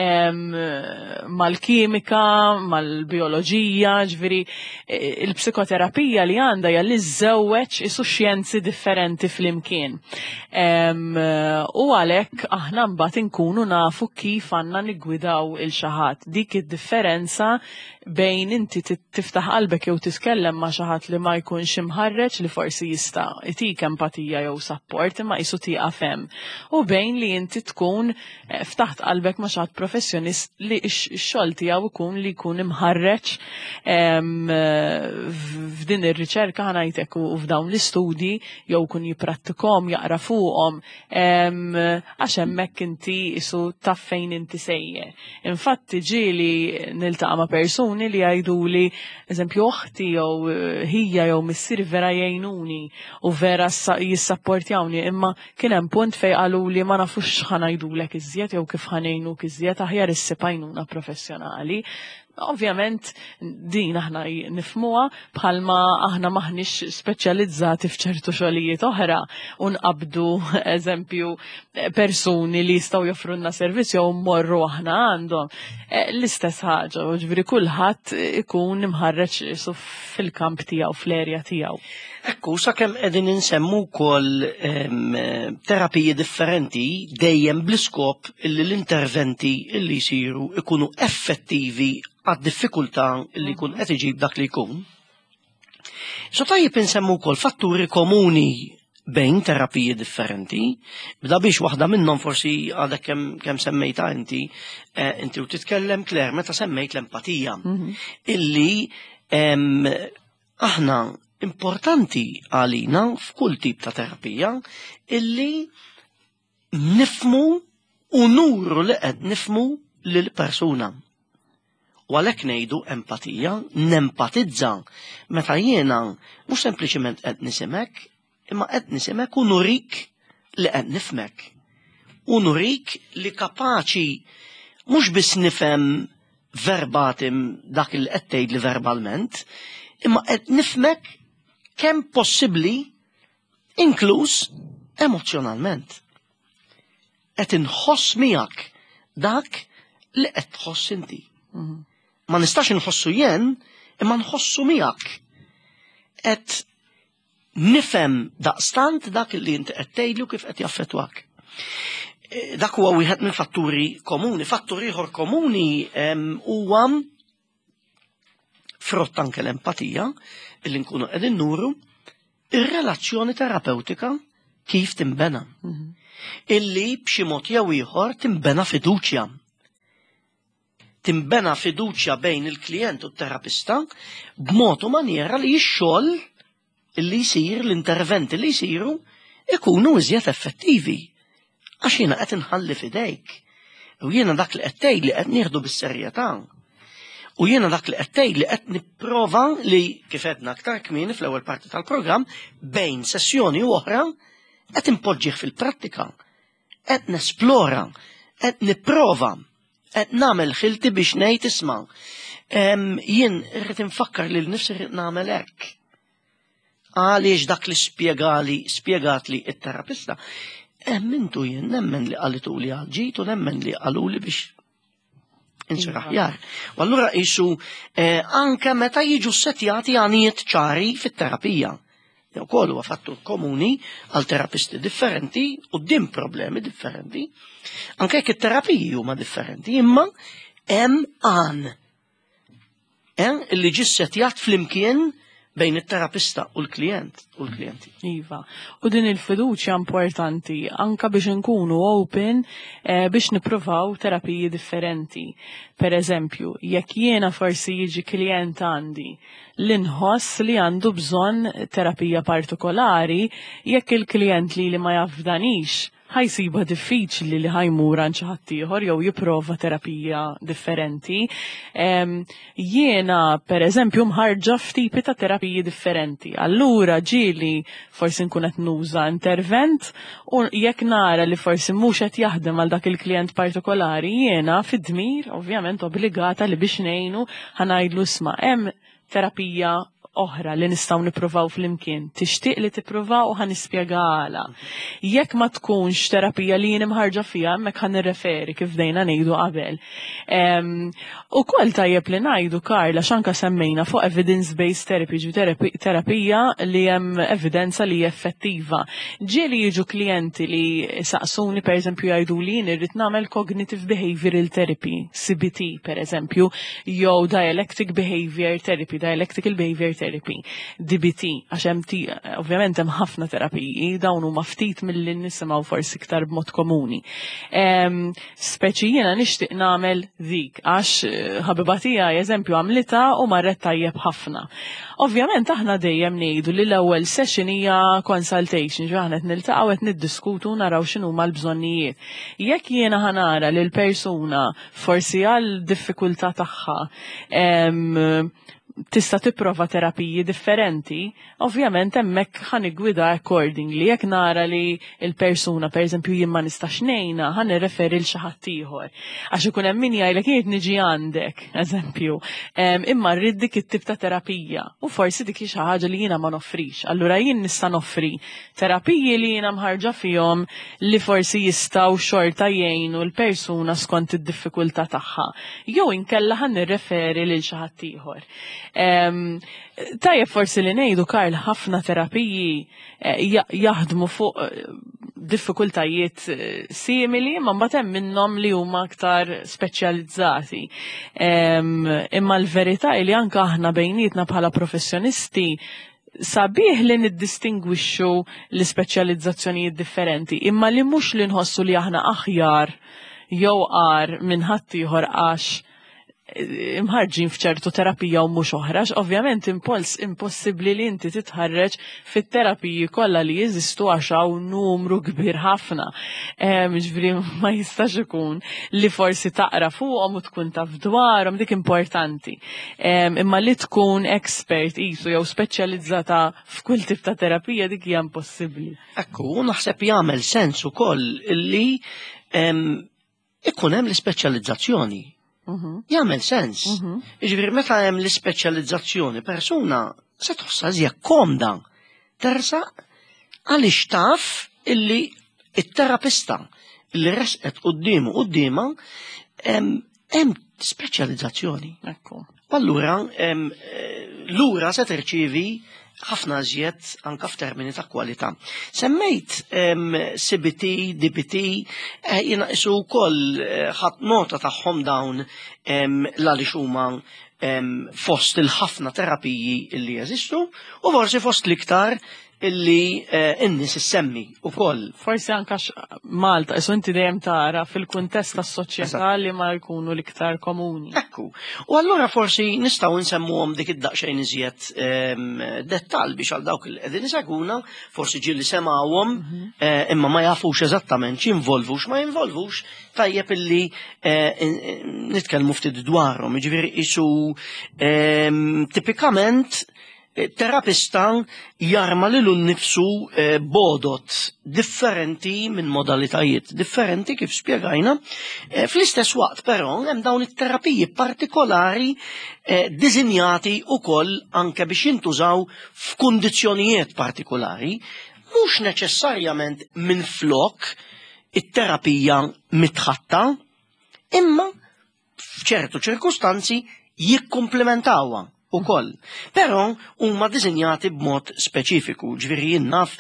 mal-kimika, mal-bioloġija, ġifieri il-psikoterapija li għandha hija li żżewweġ isu xjenzi differenti flimkien. U għalhekk aħna mbagħad inkunu nafu kif għandna niggwidaw il-xi ħadd. Dik id-differenza bejn inti tiftaħ qalbek jew titkellem ma' xi ħadd li ma jkunx imħarreġ li forsi jista' itik empatija jew support imma qisu tieqaf hemm. U bejn li inti tkun ftaħt qalbek ma' xi ħadd professjonist li x-xogħol tiegħu ikun li jkun imħarreġ f'din ir-riċerka ħanajtek u f'dawn l-istudji jew kun jipprattikhom jaqra fuqhom għax hemmhekk inti qisu taf fejn inti sejjer. Infatti ġieli niltaqa' ma' persuni li jgħiduli eżempju oħti jew ħija jew missier vera jgħinuni u vera jissapportjawni imma kien hemm punt fejn qaluli ma nafux ħanajdulek iżjed jew kif ħanejnuk iżjed aħjar issib għajnuna professjonali. Ovvjament din aħna nifmuha bħalma aħna maħniex speċjalizzati f'ċertu xogħlijiet oħra u nqabdu eżempju persuni li jistgħu joffrulna servizz jew mmorru aħna għandhom. L-istess ħaġa, ġifieri kulħadd ikun imħarreġ fil-kamp tiegħu fl-erja tiegħu. Ekku, sakemm qegħdin insemmu wkoll terapiji differenti dejjem bl-iskop illi l-interventi illi jsiru ikunu effettivi għad-diffikultà li jkun qed iġib dak li jkun. So tajjeb insemmu wkoll fatturi komuni bejn terapiji differenti, bda biex waħda minnhom forsi għadek kemm semmejta inti u titkellem Claire meta semmejt l-empatija illi aħna importanti għalina f'kull tip ta' terapija illi nifmu u nuru li qed nifmu lill-persuna. U għalhekk ngħidu empatija, nempatizza meta jiena mhux sempliċement qed nisimek, imma qed nisimek u nurik li qed nifmek. U nurik li kapaċi mhux biss nifhem verbatim dak li qed tgħidli verbalment, imma qed nifmek kemm possibbli inkluż emozjonalment. Qed inħoss miegħek dak li qed tħoss inti. Ma nistax inħossu jien, imma nħossu miegħek. Qed nifhem daqstant dak li inti qed tgħidlu kif qed jaffettwak. dak huwa wieħed minn fatturi komuni. Fattur ieħor komuni huwa frott anke l-empatija illi nkunu qegħdin nuru ir-relazzjoni terapeutika kif timbena. Illi b'xi mod jew ieħor timbena fiduċja. Timbena fiduċja bejn il-klient u t-terapista b'mod u maniera li x-xogħol illi jsir, l-interventi li jsiru ikunu iżjed effettivi. Għax jiena qed inħalli f'idejk. U jiena dak li qed tgħid li qed nieħdu bis-serjetà. U jiena dak li qed tgħid li qed nipprova li kif għedna aktar kmieni fl-ewwel parti tal-programm bejn sessjoni u oħra qed impoġġih fil-prattika, qed nesplora, qed nipprova, qed nagħmel ħilti biex ngħid isma' jien irrid infakkar lil nifsi rrid nagħmel hekk. Għaliex dak li spjegat li t-terapista, mintu jien nemmen li għalitu li għalġitu, nemmen li għalu li biex insir aħjar. U allura jisu anke meta jiġu setjati għanijiet ċari fit-terapija. Jew kollu huwa fattur komuni għal terapisti differenti u dim problemi differenti. Anke jekk it-terapiji huma differenti, imma hemm għan. Illi ġi setjat flimkien bejn it-terapista u l-klient u l-klijenti. Iva. U din il-fiduċja importanti anka biex nkunu open biex nippruvaw terapiji differenti. Per eżempju, jekk jiena forsi jiġi klient għandi l-inħoss li għandu bżonn terapija partikolari, jekk il-klient li ma jafdanix ħajsiba diffiċli li ħajmur għan xi ħadd ieħor jew jipprova terapija differenti. Jiena pereżempju mħarġa f'tipi ta' terapiji differenti. Allura ġieli forsi nkun qed nuża intervent u jekk nara li forsi mhux qed jaħdem għal dak il-klient partikolari, jiena fid-dmir ovvjament obbligata li biex ngħinu ħanajdlu isma' hemm terapija oħra li nistgħu nippruvaw flimkien. Tixtieq li tippruvaw u ħanispjegala. Jekk ma tkunx terapija li jien imħarġa fiha hemmhekk ħanirreferi kif dejna ngħidu qabel. Ukoll tajjeb li ngħidu Karla x'anka semmejna fuq evidence-based therapy, terapija li hemm evidenza li hija effettiva. Ġieli jiġu klijenti li saqsuni pereżempju jgħidu li jien irrid nagħmel cognitive behavioral therapy, CBT pereżempju, jew dialectical behavior therapy, DBT, għax hemm ovvjament hemm ħafna terapiji, dawn huma ftit milli nisimgħu forsi iktar b'mod komuni. Speċi jiena nixtieq nagħmel dik għax ħabiba tiegħi eżempju għamlitha u marret tajjeb ħafna. Ovvjament aħna dejjem ngħidu li l-ewwel session hija consultation, aħna qed niltaqgħu qed niddiskutu naraw x'inhuma l-bżonnijiet. Jekk jiena ħanara li l-persuna forsi għal diffikultà tagħha tista' tipprova terapiji differenti, ovvjament hemmhekk ħanigwida accordingly. Jekk nara li l-persuna pereżempju jien ma nistax ngħinha, ħanirreferi l xi ħadd ieħor. Għax ikun hemm min jgħidlek jien niġi għandek, eżempju, imma rrid dik it-tip ta' terapija u forsi dik xi ħaġa li jiena ma noffrix. Allura jien nista' noffri terapiji li jiena mħarġa fihom li forsi jistgħu xorta jgħinu l-persuna skont id-diffikultà tagħha. Jew inkella ħanirreferi lil xi ħadd ieħor. Tajjeb forsi li ngħidu Karl ħafna terapiji jaħdmu fuq diffikultajiet simili, ma mbagħad hemm minnhom li huma aktar speċjalizzati. Imma l-verità li anke aħna bejnietna bħala professjonisti sabiħ li niddistingwixxu l-ispeċjalizzazzjonijiet differenti, imma li mhux li nħossu li aħna aħjar jew qar minn ħadd ieħor għax imħarġin f'ċertu terapija u mhux oħrax, ovvjament impossibbli li inti titħarreġ fit-terapiji kollha li jeżistu għax hawn numru kbir ħafna. Ġifieri ma jistax ikun li forsi taqra fuqhom u tkun taf dwarhom dik importanti. Imma li tkun expert qisu jew speċjalizzata f'kull tip ta' terapija dik hija impossibbli. Ekku, naħseb jagħmel sens ukoll illi ikun hemm l-ispeċjalizzazzjoni. Jagħmel sens. Jiġifieri meta hemm l-ispeċjalizzazzjoni persuna se toħsaq żjed komda tersaq għaliex taf illi it-terapista li resqet qudiema hemm speċjalizzazzjoni. Allura, lura se terċivi ħafna żjed anka f'termini ta' kwalità. Semmejt CBT, DBT, jiena isu wkoll ħadd nota tagħhom dawn għaliex huma fost il-ħafna terapiji li jeżistu u forsi fost l-iktar illi in-nies issemmi ukoll. Forsi anka Malta, isu inti dejjem tara fil-kuntest tas-soċjetà li ma jkunu l-iktar komuni. Ekku. U allura forsi nistgħu nsemmuhom dik id-daqsxejn iżjed dettall biex għal dawk li qegħdin iseguna, forsi ġieli semgħuhom imma ma jafux eżattament x'involvu x'ma jinvolvux, tajjeb illi nitkellmu ftit dwarhom. Jiġifieri isu tipikament terapista jarma lilu nnifsu bodot differenti minn modalitajiet differenti kif spjegajna. Fl-istess waqt però hemm dawn it-terapiji partikolari diżinjati wkoll anke biex jintużaw f'kundizzjonijiet partikolari, mhux neċessarjament minflok it-terapija mitħatta, imma f'ċertu ċirkustanzi jikkumplementawha ukoll. Però huma diżinjati b'mod speċifiku, ġifieri jien naf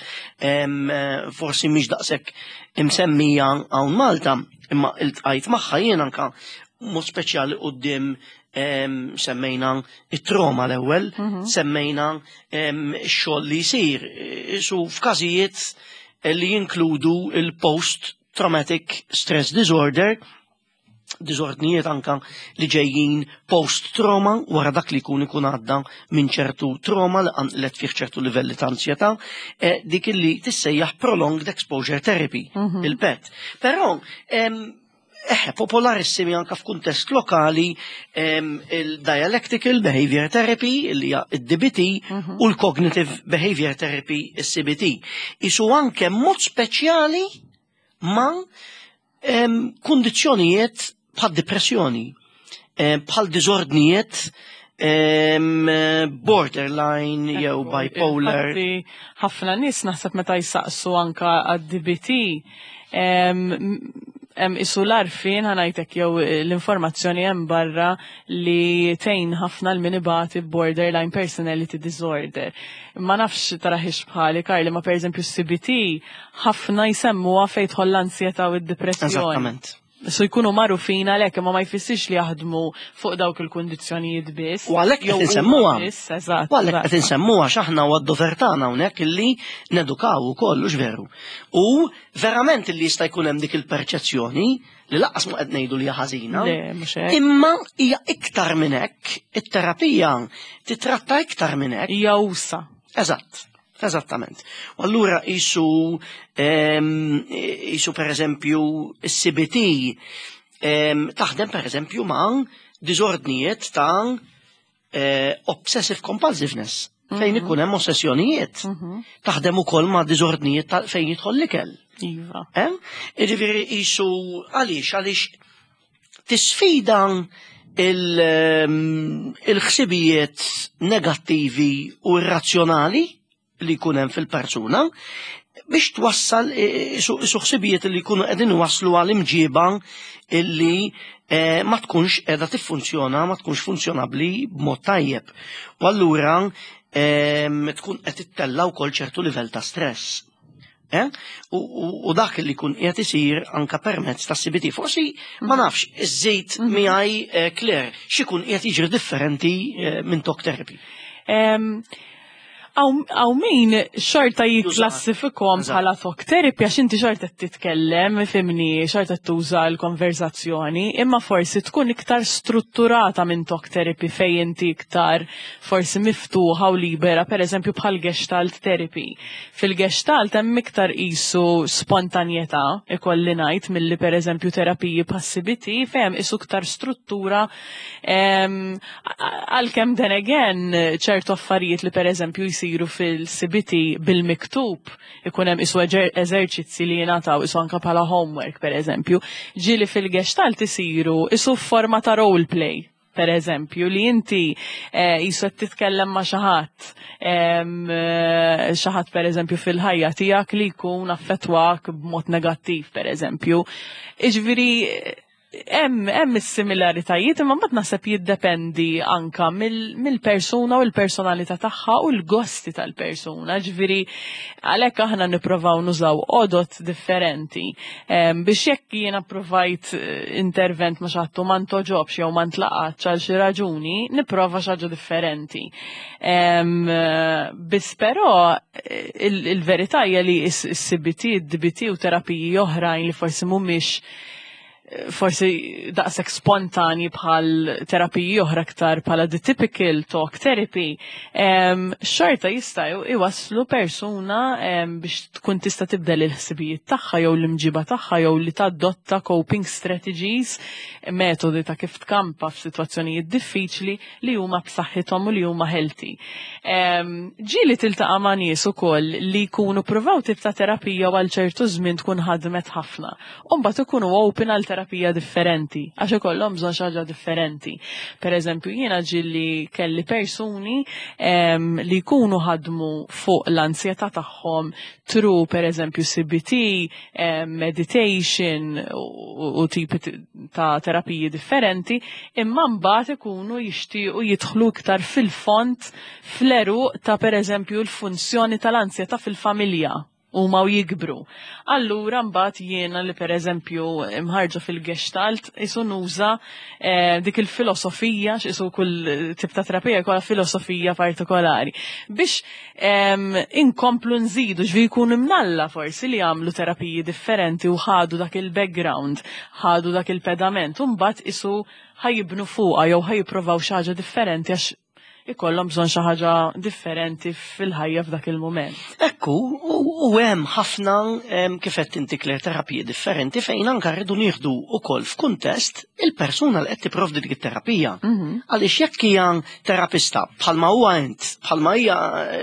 forsi mhix daqshekk imsemmija hawn Malta, imma iltqajt magħha jien anke mod speċjali quddiem semmejna it-trauma l-ewwel, semmejna x-xogħol li jsir isu f'każijiet li jinkludu il-post traumatic stress disorder, diżordnijiet anka li ġejjin post-trauma wara dak li ikun għadda minn ċertu trauma li qanqlet fih ċertu livelli ta' ansjetà, dik li tissejjaħ prolonged exposure therapy, il-PET. Però popolarissimi anka f'kuntest lokali il-dialectical behavior therapy, li hija id-DBT, u l-cognitive behavior therapy, is-CBT. Isu anke mod speċjali ma' kundizzjonijiet bħal depressjoni, bħal diżordnijiet borderline jew bipolar. Ħafna nies naħseb meta jsaqsu anka għad-DBT isu l-arfin ħanajtek jew l-informazzjoni hemm barra li tgħin ħafna l-minibati borderline personality disorder. Ma nafx taraħix bħali Karli, ma pereżempju CBT ħafna jsemmuha fejn tħoll l-ansjetà u d-depressjoni. Eżattament. So jkunu magħrufin għalhekk imma ma jfissirx li jaħdmu fuq dawk il-kundizzjonijiet biss. U għalhekk qed insemmuha. Eżatt. U għalhekk qed insemmuha x'aħna u d-dover tagħna hawnhekk illi nedukaw ukoll hux veru. U verament illi jista' jkun hemm dik il-perċezzjoni li laqqas ma qed ngħidu li hija ħażina. Imma hija iktar minn hekk, it-terapija titratta iktar minn hekk. Hija usa. Eżatt. Eżattament. U allura isu per eżempju is-CBT taħdem per eżempju ma' diżordnijiet ta' obsessive compulsiveness fejn ikun hemm ossessjonijiet. Taħdem ukoll ma' diżordnijiet fejn jidħol l-ikel. Iva. Jiġifieri isu għaliex tisfida il-ħsibijiet negattivi u irrazzjonali li jkun hemm fil-persuna biex twassal ħsibijiet li jkunu qegħdin waslu għal imġiba illi ma tkunx qiegħda tiffunzjona, ma tkunx funzjonabbli b'mod tajjeb. U allura tkun qed tittella wkoll ċertu livell ta' stress. U dak li jkun qiegħed isir anke permezz ta' CBT. Forsi ma nafx iż-żejt miegħi Claire x'ikun qiegħed jiġri differenti minn talk therapy. Għaw min xorta jiklassifikom bħala talk therapy għax inti xorta titkellem, fimni, xorta tuża l-konverzazzjoni, imma forsi tkun iktar strutturata minn talk therapy fej inti iktar forsi miftuħa u libera, per eżempju bħal gestalt therapy. Fil-gestalt hemm iktar isu spontanjetà, ikolli ngħid milli per eżempju terapiji passiviti fejn isu iktar struttura għalkemm then again ċertu affarijiet li per eżempju jisiru fil-CBT bil-miktub ikun hemm isu eżerċizzi li jingħataw isu anke bħala homework per eżempju, ġieli fil-gestalt isiru isu forma ta' role play. Per eżempju, li inti jisu qed titkellem ma' xi ħadd per eżempju fil-ħajja tiegħek li jkun affettwak b'mod negattiv per eżempju. Iġifieri hemm is-similaritajiet imma mbagħad naħseb jiddependi anka mill-persuna u l-personalità tagħha u l-gosti tal-persuna. Ġifieri għalhekk aħna nippruvaw nużaw għodot differenti biex jekk jiena provajt intervent ma xattu ma ntoġobx jew ma ntlaqatx għal xi raġuni, nipprova xi ħaġa differenti. Biss però il-verità hija li s-CBT, d-DBT u terapiji oħrajn li forsi mhumiex forsi daqshekk spontani bħal terapiji oħra aktar bħala the typical talk therapy, xorta jista' iwasslu persuna biex tkun tista' tibdel il-ħsibijiet tagħha jew l-imġiba tagħha jew li tadotta coping strategies, metodi ta' kif tkampa f'sitwazzjonijiet diffiċli li huma b'saħħithom u li huma healthy. Ġieli tiltaqa' ma' nies ukoll li jkunu pruvaw tip ta' terapija għal ċertu żmien tkun ħadmet ħafna. U mbagħad ikunu open għal terapija differenti, għax ikollhom bżonn xi ħaġa differenti. Pereżempju jiena ġieli kelli persuni li jkunu ħadmu fuq l-ansjetà tagħhom through pereżempju CBT, meditation u tipi ta' terapiji differenti, imma mbagħad ikunu jixtiequ jidħlu iktar fil-font fl-eruq ta' pereżempju l-funzjoni tal-ansjetà fil-familja. U ma jikbru. Allura mbagħad jiena li pereżempju mħarġa fil-Gestalt isu nuża dik il-filosofija, x'isu kull tip ta' terapija jkollha filosofija partikolari biex inkomplu nżidu ġvi jkunu mnalla forsi li għamlu terapiji differenti u ħadu dak il-background, ħadu dak il-pedament, u mbagħad isu ħajibnu fuqha jew ħajjippruvaw xi ħaġa differenti għax ikollhom bżonn xi ħaġa differenti fil-ħajja f'dak il-mument. Ekku, u hemm ħafna kif qed inti Claire terapiji differenti fejn anke rridu nieħdu wkoll f'kuntest il-persuna li qed tipprovdi dik it-terapija. Għaliex jekk hija terapista bħalma huwa int, bħalma hija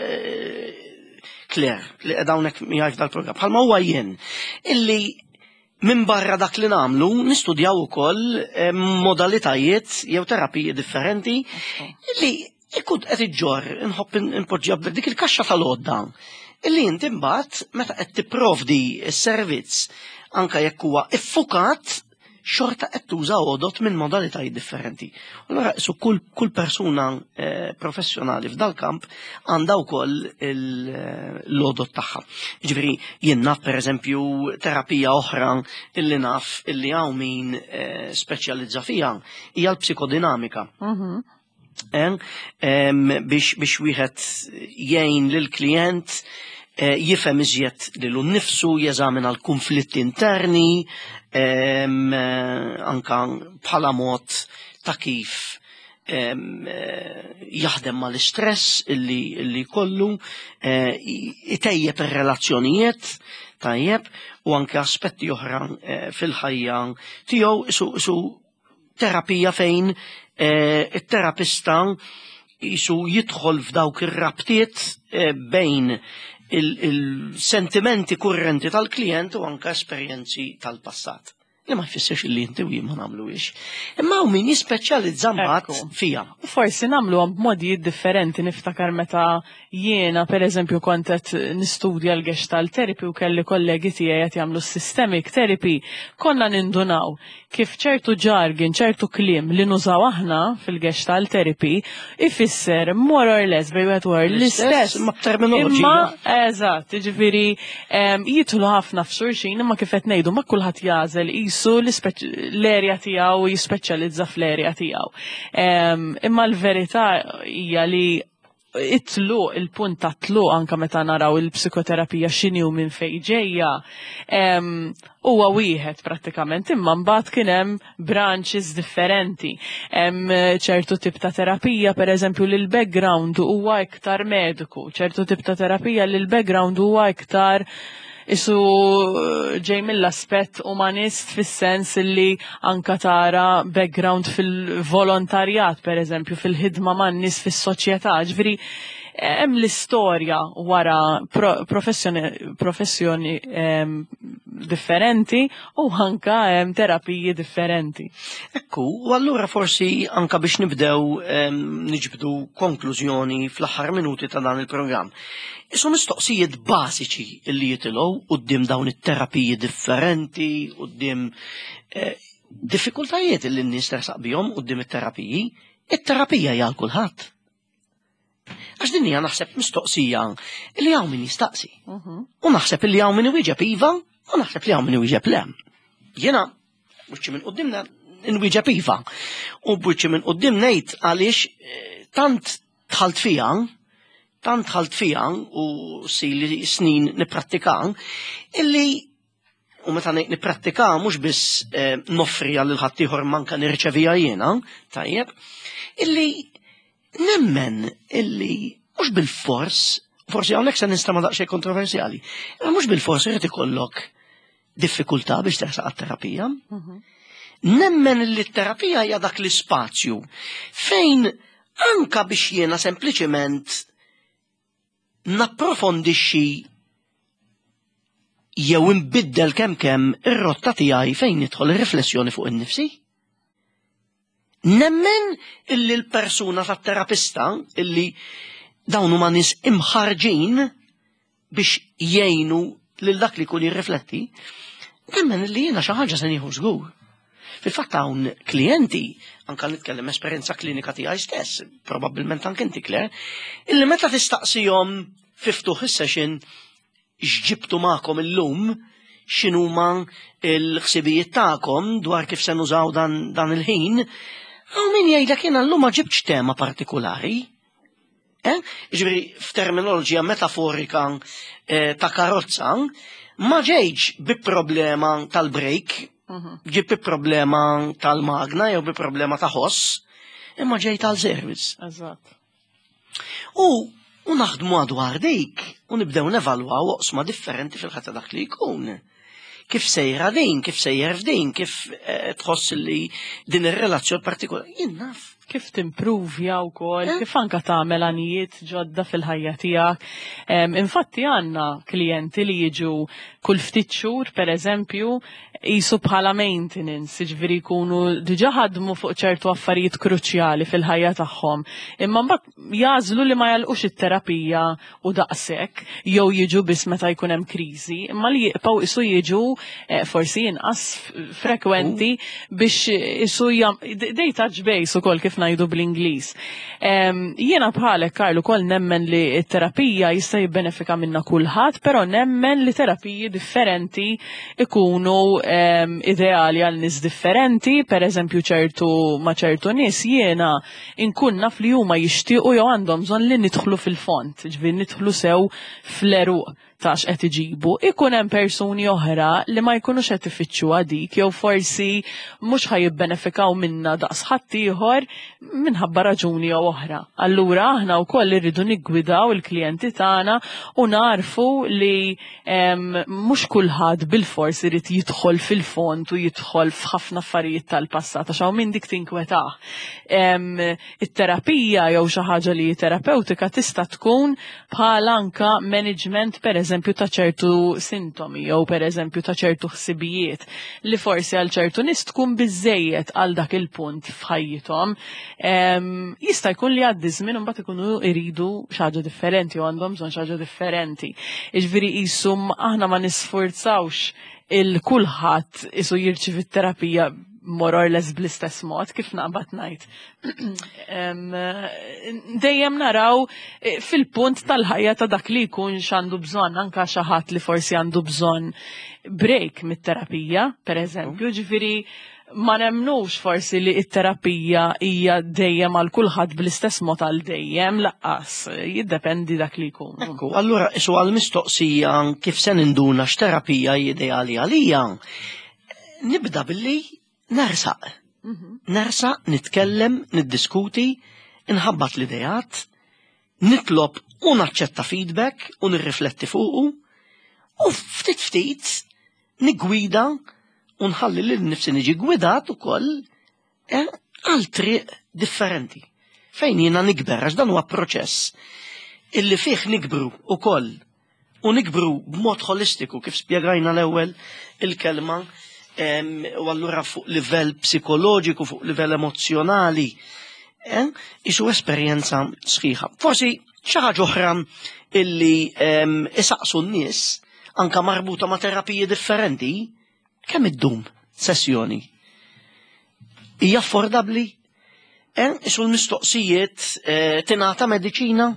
Claire li qed hawnhekk miegħek dal-programm, bħalma huwa jien, illi minn barra dak li nagħmlu nistudjaw ukoll modalitajiet jew terapiji differenti illi ikun qed iġġor inħobb inpoġġija dik il-kaxxa tal-għodda illi inti mbagħad meta qed tipprovdi s-servizz anke jekk huwa iffukat xorta qed tuża għodot minn modalitajiet differenti. Allura su kull persuna professjonali f'dal-kamp għandha wkoll l-għodot tagħha. Ġifieri jien naf pereżempju terapija oħra illi naf illi hawn min speċjalizza fiha hija l-psikodinamika. Biex wieħed jgħin lill-klijent jifhem iżjed lilu nnifsu, jeżamina l-konflitti interni, anka bħala mod ta' kif jaħdem mal-istress illi kollu, itejjeb ir-relazzjonijiet tajjeb u anke aspetti oħra fil-ħajja tiegħu su terapija fejn it-terapista jisu jidħol f'dawk ir-rabtiet bejn il-sentimenti kurrenti tal-klient u anke esperjenzi tal-passat. Li ma jfissirx li inti u ma nagħmluhiex. Imma hu min jispeċjalizza mbagħad fija. Forsi nagħmlu b'modijiet differenti, niftakar meta jiena pereżempju kont qed nistudja l-Gestalt therapy u kelli kollegi tiegħi qed jagħmlu systemic therapy, konna nindunaw kif ċertu jargon, ċertu kliem li nużaw aħna fil-Gestalt therapy ifisser more or less l-istess ma' terminoloġija. Eżatt, jiġifieri jidħlu ħafna f'xulxin imma kif qed ngħidu ma' kulħadd jażel l-erja tiegħu jispeċjalizza fl-erja tiegħu. Imma l-verità hija li il-punt ta' tluq anke meta naraw il-psikoterapija x'inhu minn fejn ġejja huwa wieħed prattikament, imma mbagħad kien hemm branches differenti. Hemm ċertu tip ta' terapija pereżempju li l-background huwa iktar mediku, ċertu tip ta' terapija li l-background huwa iktar isu ġej mill-aspett umanist fis-sens li anka tara background fil-volontarjat pereżempju fil-ħidma man-nies fis-soċjetà. Ġifieri hemm l-istorja wara professjoni differenti u anka hemm terapiji differenti. Ekku, u allura forsi anka biex nibdew niġbdu konklużjoni fl-aħħar minuti ta' dan il-programm. Isu mistoqsijiet bażiċi li jitilgħu quddiem dawn it-terapiji differenti, quddiem diffikultajiet li n-nies tersaq bihom quddiem it-terapiji, it-terapija hija għal kulħadd. Għax din hija naħseb mistoqsija li hawn min jistaqsi. U naħseb li hawn min iwieġeb iva, u naħseb li hawn min iwieġeb le. Jiena buċċi minn qudiemna nwieġeb iva. U buċċi minn quddiem ngħid għaliex tant tħalt fija u sili snin nipprattika illi u meta nipprattika mhux biss noffri għal ħaddieħor manka nirċevija jiena, tajjeb, illi nemmen illi mhux bil-fors, forsi hawnhekk se nistama' daqsxejn kontroversjali, imma mhux bil-fors irid ikollok diffikultà biex tersaq għat-terapija. Nemmen li t-terapija hija dak l-ispazju fejn anka biex jiena sempliċement napprofondixxi jew inbiddel kemm ir-rotta tiegħi fejn nidħol ir-riflessjoni fuq innifsi. Nemmen illi l-persuna tat-terapista illi dawn huma nies imħarġin biex jgħinu lil dak li jkun jirrifletti, nemmen illi jiena xi ħaġa se nieħu żgur. Fil-fatt hawn klijenti, anke nitkellem esperjenza klinika tiegħi stess, probabbilment anke inti Claire, illi meta tistaqsihom fiftuħ is-session x'ġibtu magħkom illum, x'inhuma l-ħsibijiet tagħkom dwar kif se nużaw dan il-ħin, hawn min jgħidlek jiena llum ma ġibtx tema partikolari. Ġifieri f'terminoloġija metaforika ta' karozza, ma ġejx bi problema tal-brejk, ġib bi problema tal-magna jew bi problema ta' ħoss, imma ġej tal-service. Eżatt. U naħdmu dwar dik u nibdew nevalwaw oqsma differenti fil-ħadd dak li jkun. Kif sejra din, kif sejjer f'din, kif tħoss li din ir-relazzjoni partikolari. Jien naf. Kif timprovja wkoll, kif anke tagħmel għanijiet ġodda fil-ħajja tiegħek. Infatti għandna klijenti li jiġu kull ftit xhur pereżempju qisu bħala maintenance, jiġifieri jkunu diġà ħadmu fuq ċertu affarijiet kruċjali fil-ħajja tagħhom. Imma mbagħad jażlu li ma jalqux it-terapija u daqshekk jew jiġu biss meta jkun hemm kriżi, imma li jibqgħu isu jiġu forsi inqas frekwenti biex isu they touch base ukoll kif ngħidu bl-Ingliż. Jiena bħalek Karlu kol nemmen li t-terapija jista' jibbenefika minna kulħadd, però nemmen li terapiji differenti ikunu ideali għal nies differenti, pereżempju ma' ċertu nies jiena inkun naf li huma jixtiequ jew għandhom bżonn li nidħlu fil-font, ġifieri nidħlu sew fl-eruq ta' x'qed iġibu. Ikun hemm persuni oħra li ma jkunux qed ifittxu dik jew forsi mhux ħajibbenefikaw minna daqs ħadd ieħor minħabba raġuni jew oħra. Allura aħna wkoll irridu niggwidaw il-klijenti tagħna u narfu li mhux kulħadd bil-fors irid jidħol fil-font u jidħol f'ħafna affarijiet tal-passat għax hawn min dik tinkwetah. It-terapija jew xi ħaġa li terapeutika tista' tkun bħala anke management pereżempju ta' ċertu sintomi jew pereżempju ta' ċertu ħsibijiet li forsi għal ċertu nies tkun biżżejjed għal dak il-punt f'ħajjithom. Jista' jkun li għaddi żmien imbagħad ikunu jridu xi ħaġa differenti u għandhom bżonn xi ħaġa differenti. Jiġifieri qisu aħna ma nisforzawx il-kulħadd isu jirċievi t-terapija more or less bl-istess mod kif naqbad ngħid. Dejjem naraw fil-punt tal-ħajja ta' dak li jkun x'għandu bżonn anke xi ħadd li forsi għandu bżonn break mit-terapija, pereżempju, ġifieri ma nemnux forsi li t-terapija hija dejjem għal kulħadd bl-istess mod għal dejjem laqqas, jiddependi dak li jkun. Allura isu għall-mistoqsija kif se ninduna x'terapija ideali għalija, nibda billi narsaq. Narsaq, nitkellem, niddiskuti, inħabbat l-idejat, nitlob u naċċetta feedback u nirrifletti fuqu, u ftit nigwida u nħalli li nifsi niġi gwidat ukoll għal triq differenti. Fejn jiena nikber, għax dan huwa proċess illi fih nikbru ukoll u nikbru b'mod holistiku kif spjegajna l-ewwel il-kelma. U allura fuq livell psikoloġiku, fuq livell emozjonali, isu esperjenza sħiħa. Forsi xi ħaġa oħra illi isaqsu n-nies anke marbuta ma' terapiji differenti, kemm iddum sessjoni? hija affordabbli? Isu l-mistoqsijiet tingħata mediċina?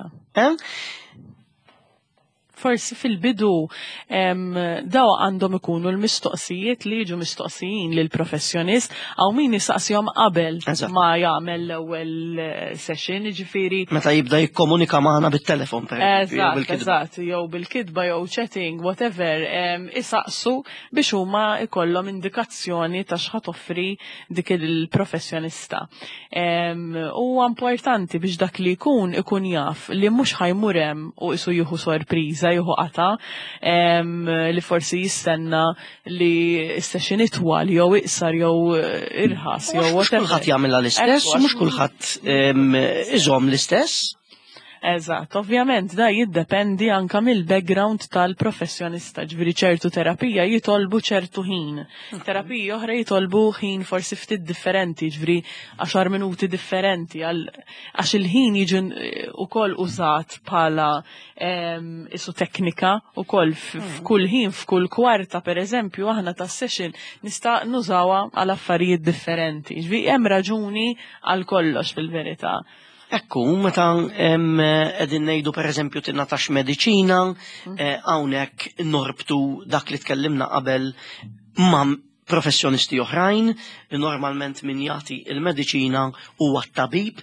Forsi fil-bidu daw għandhom ikunu l-mistoqsijiet li jiġu mistoqsijin lil professjonist għaw min jistaqsihom qabel ma jagħmel l-ewwel session, ġifieri. Meta jibda jikkomunika magħna bit-telefon Eżatt, jew bil-kitba jew chatting, whatever, isaqsu biex huma ikollhom indikazzjoni ta' x'ħad toffri dik il-professjonista. Huwa importanti biex dak li ikun jaf li mhux ħajmur hemm u isu jieħu sorpriża jieħu qata li forsi jistenna li s-session itwal jew iqsar jew irħas jew whatever. Kulħadd jagħmilha l-istess, mhux kulħadd iżomm l-istess. Eżatt, ovvjament da jiddependi anka mill-background tal-professjonista, ġifieri ċertu terapija jitolbu ċertu ħin. Terapija oħra jitolbu ħin forsi ftit differenti, ġifieri 10 minuti differenti għax il-ħin jiġi wkoll użat bħala isu teknika wkoll f'kull ħin f'kull kwarta pereżempju aħna tas-session nista' nużawha għal affarijiet differenti. Ġifieri hemm raġuni għal kollox fil-verità. Ekku, meta qegħdin ngħidu pereżempju tingħatax mediċina, hawnhekk norbtu dak li tkellimna qabel ma' professjonisti oħrajn, normalment min jagħti il-mediċina huwa t-tabib,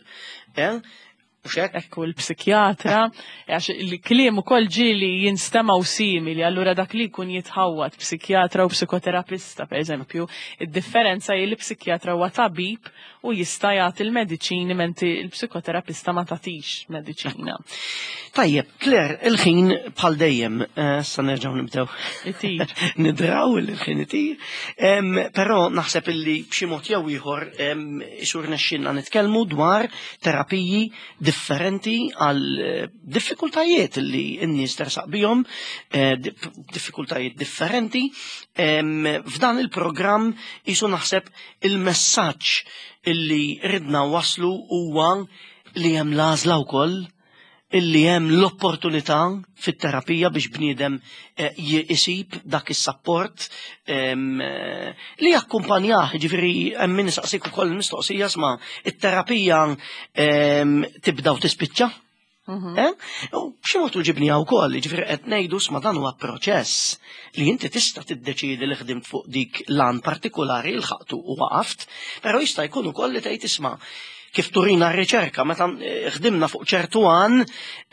Ekku l-psikjatra, għax il-kliem ukoll ġieli jinstemaw simili, allura dak li jkun jitħawwad psikjatra u psikoterapista, pereżempju, id-differenza hi li psikjatra huwa tabib u jista' jagħti il-mediċini menti l-psikoterapista ma tagħtix mediċina. Tajjeb, Claire, il-ħin bħal dejjem, sa nerġgħu nibdew. Nidraw il-ħin itir, però naħseb illi b'xi mod jew ieħor xhur nexxinna nitkellmu dwar terapiji differenti għal diffikultajiet li n-nies tersaq bihom, diffikultajiet differenti. F'dan il-programm isu naħseb il-messaġġ illi ridna waslu huwa li hemm l-għażla wkoll, illi hemm l-opportunità fit-terapija biex bniedem jisib dak is-sapport li jakkumpanjah, ġifieri hemm min isaqsik ukoll mistoqsija sma' it-terapija tibda u tispiċċa. B'xi mod ġibniha wkoll, ġifieri qed ngħidu sma' dan huwa proċess li inti tista' tiddeċiedi li ħdimt fuq dik lan partikolari l ħaqtu u waqaft, però jista' jkun ukoll li tgħid isma' kif turina r-riċerka, meta ħdimna fuq ċertu għan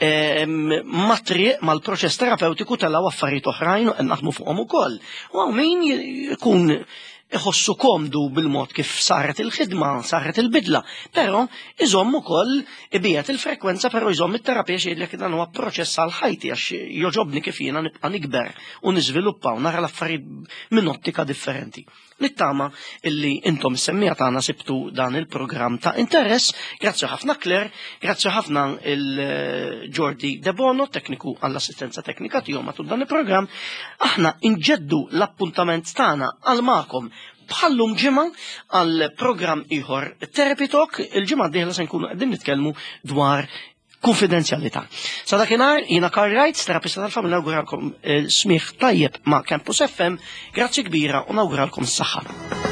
matriq mal-proċess terapeutiku tellgħu affarijiet oħrajn u qed naħdmu fuqhom ukoll. U min jkun iħossu komdu bil-mod kif saret il-ħidma, saret il-bidla, però iżomm ukoll ibiegħet il-frekwenza, però iżomm it-terapija xejlek dan huwa proċess għal ħajti għax joġobni kif jiena nibqa' nikber u niżviluppa u nara l-affarijiet minn ottika differenti. Nittama illi intom is-semmija tagħna sibtu dan il-programm ta' interess. Grazzi ħafna Claire, grazzi ħafna il-Jordi De Bono, tekniku għall-assistenza teknika tiegħu matul dan il-programm. Aħna inġeddu l-appuntament tagħna għal magħkom bħallum ġimgħa għal programm ieħor Therapy Talk. Il-ġimgħa d-dieħla se nkunu qegħdin nitkellmu dwar konfidenzjalità. Sa dakinhar jiena Carl Reitz, terapista tal-familja, nawguralkom smigħ tajjeb ma' Campus FM, grazzi kbira u nawguralkom s-saħħa.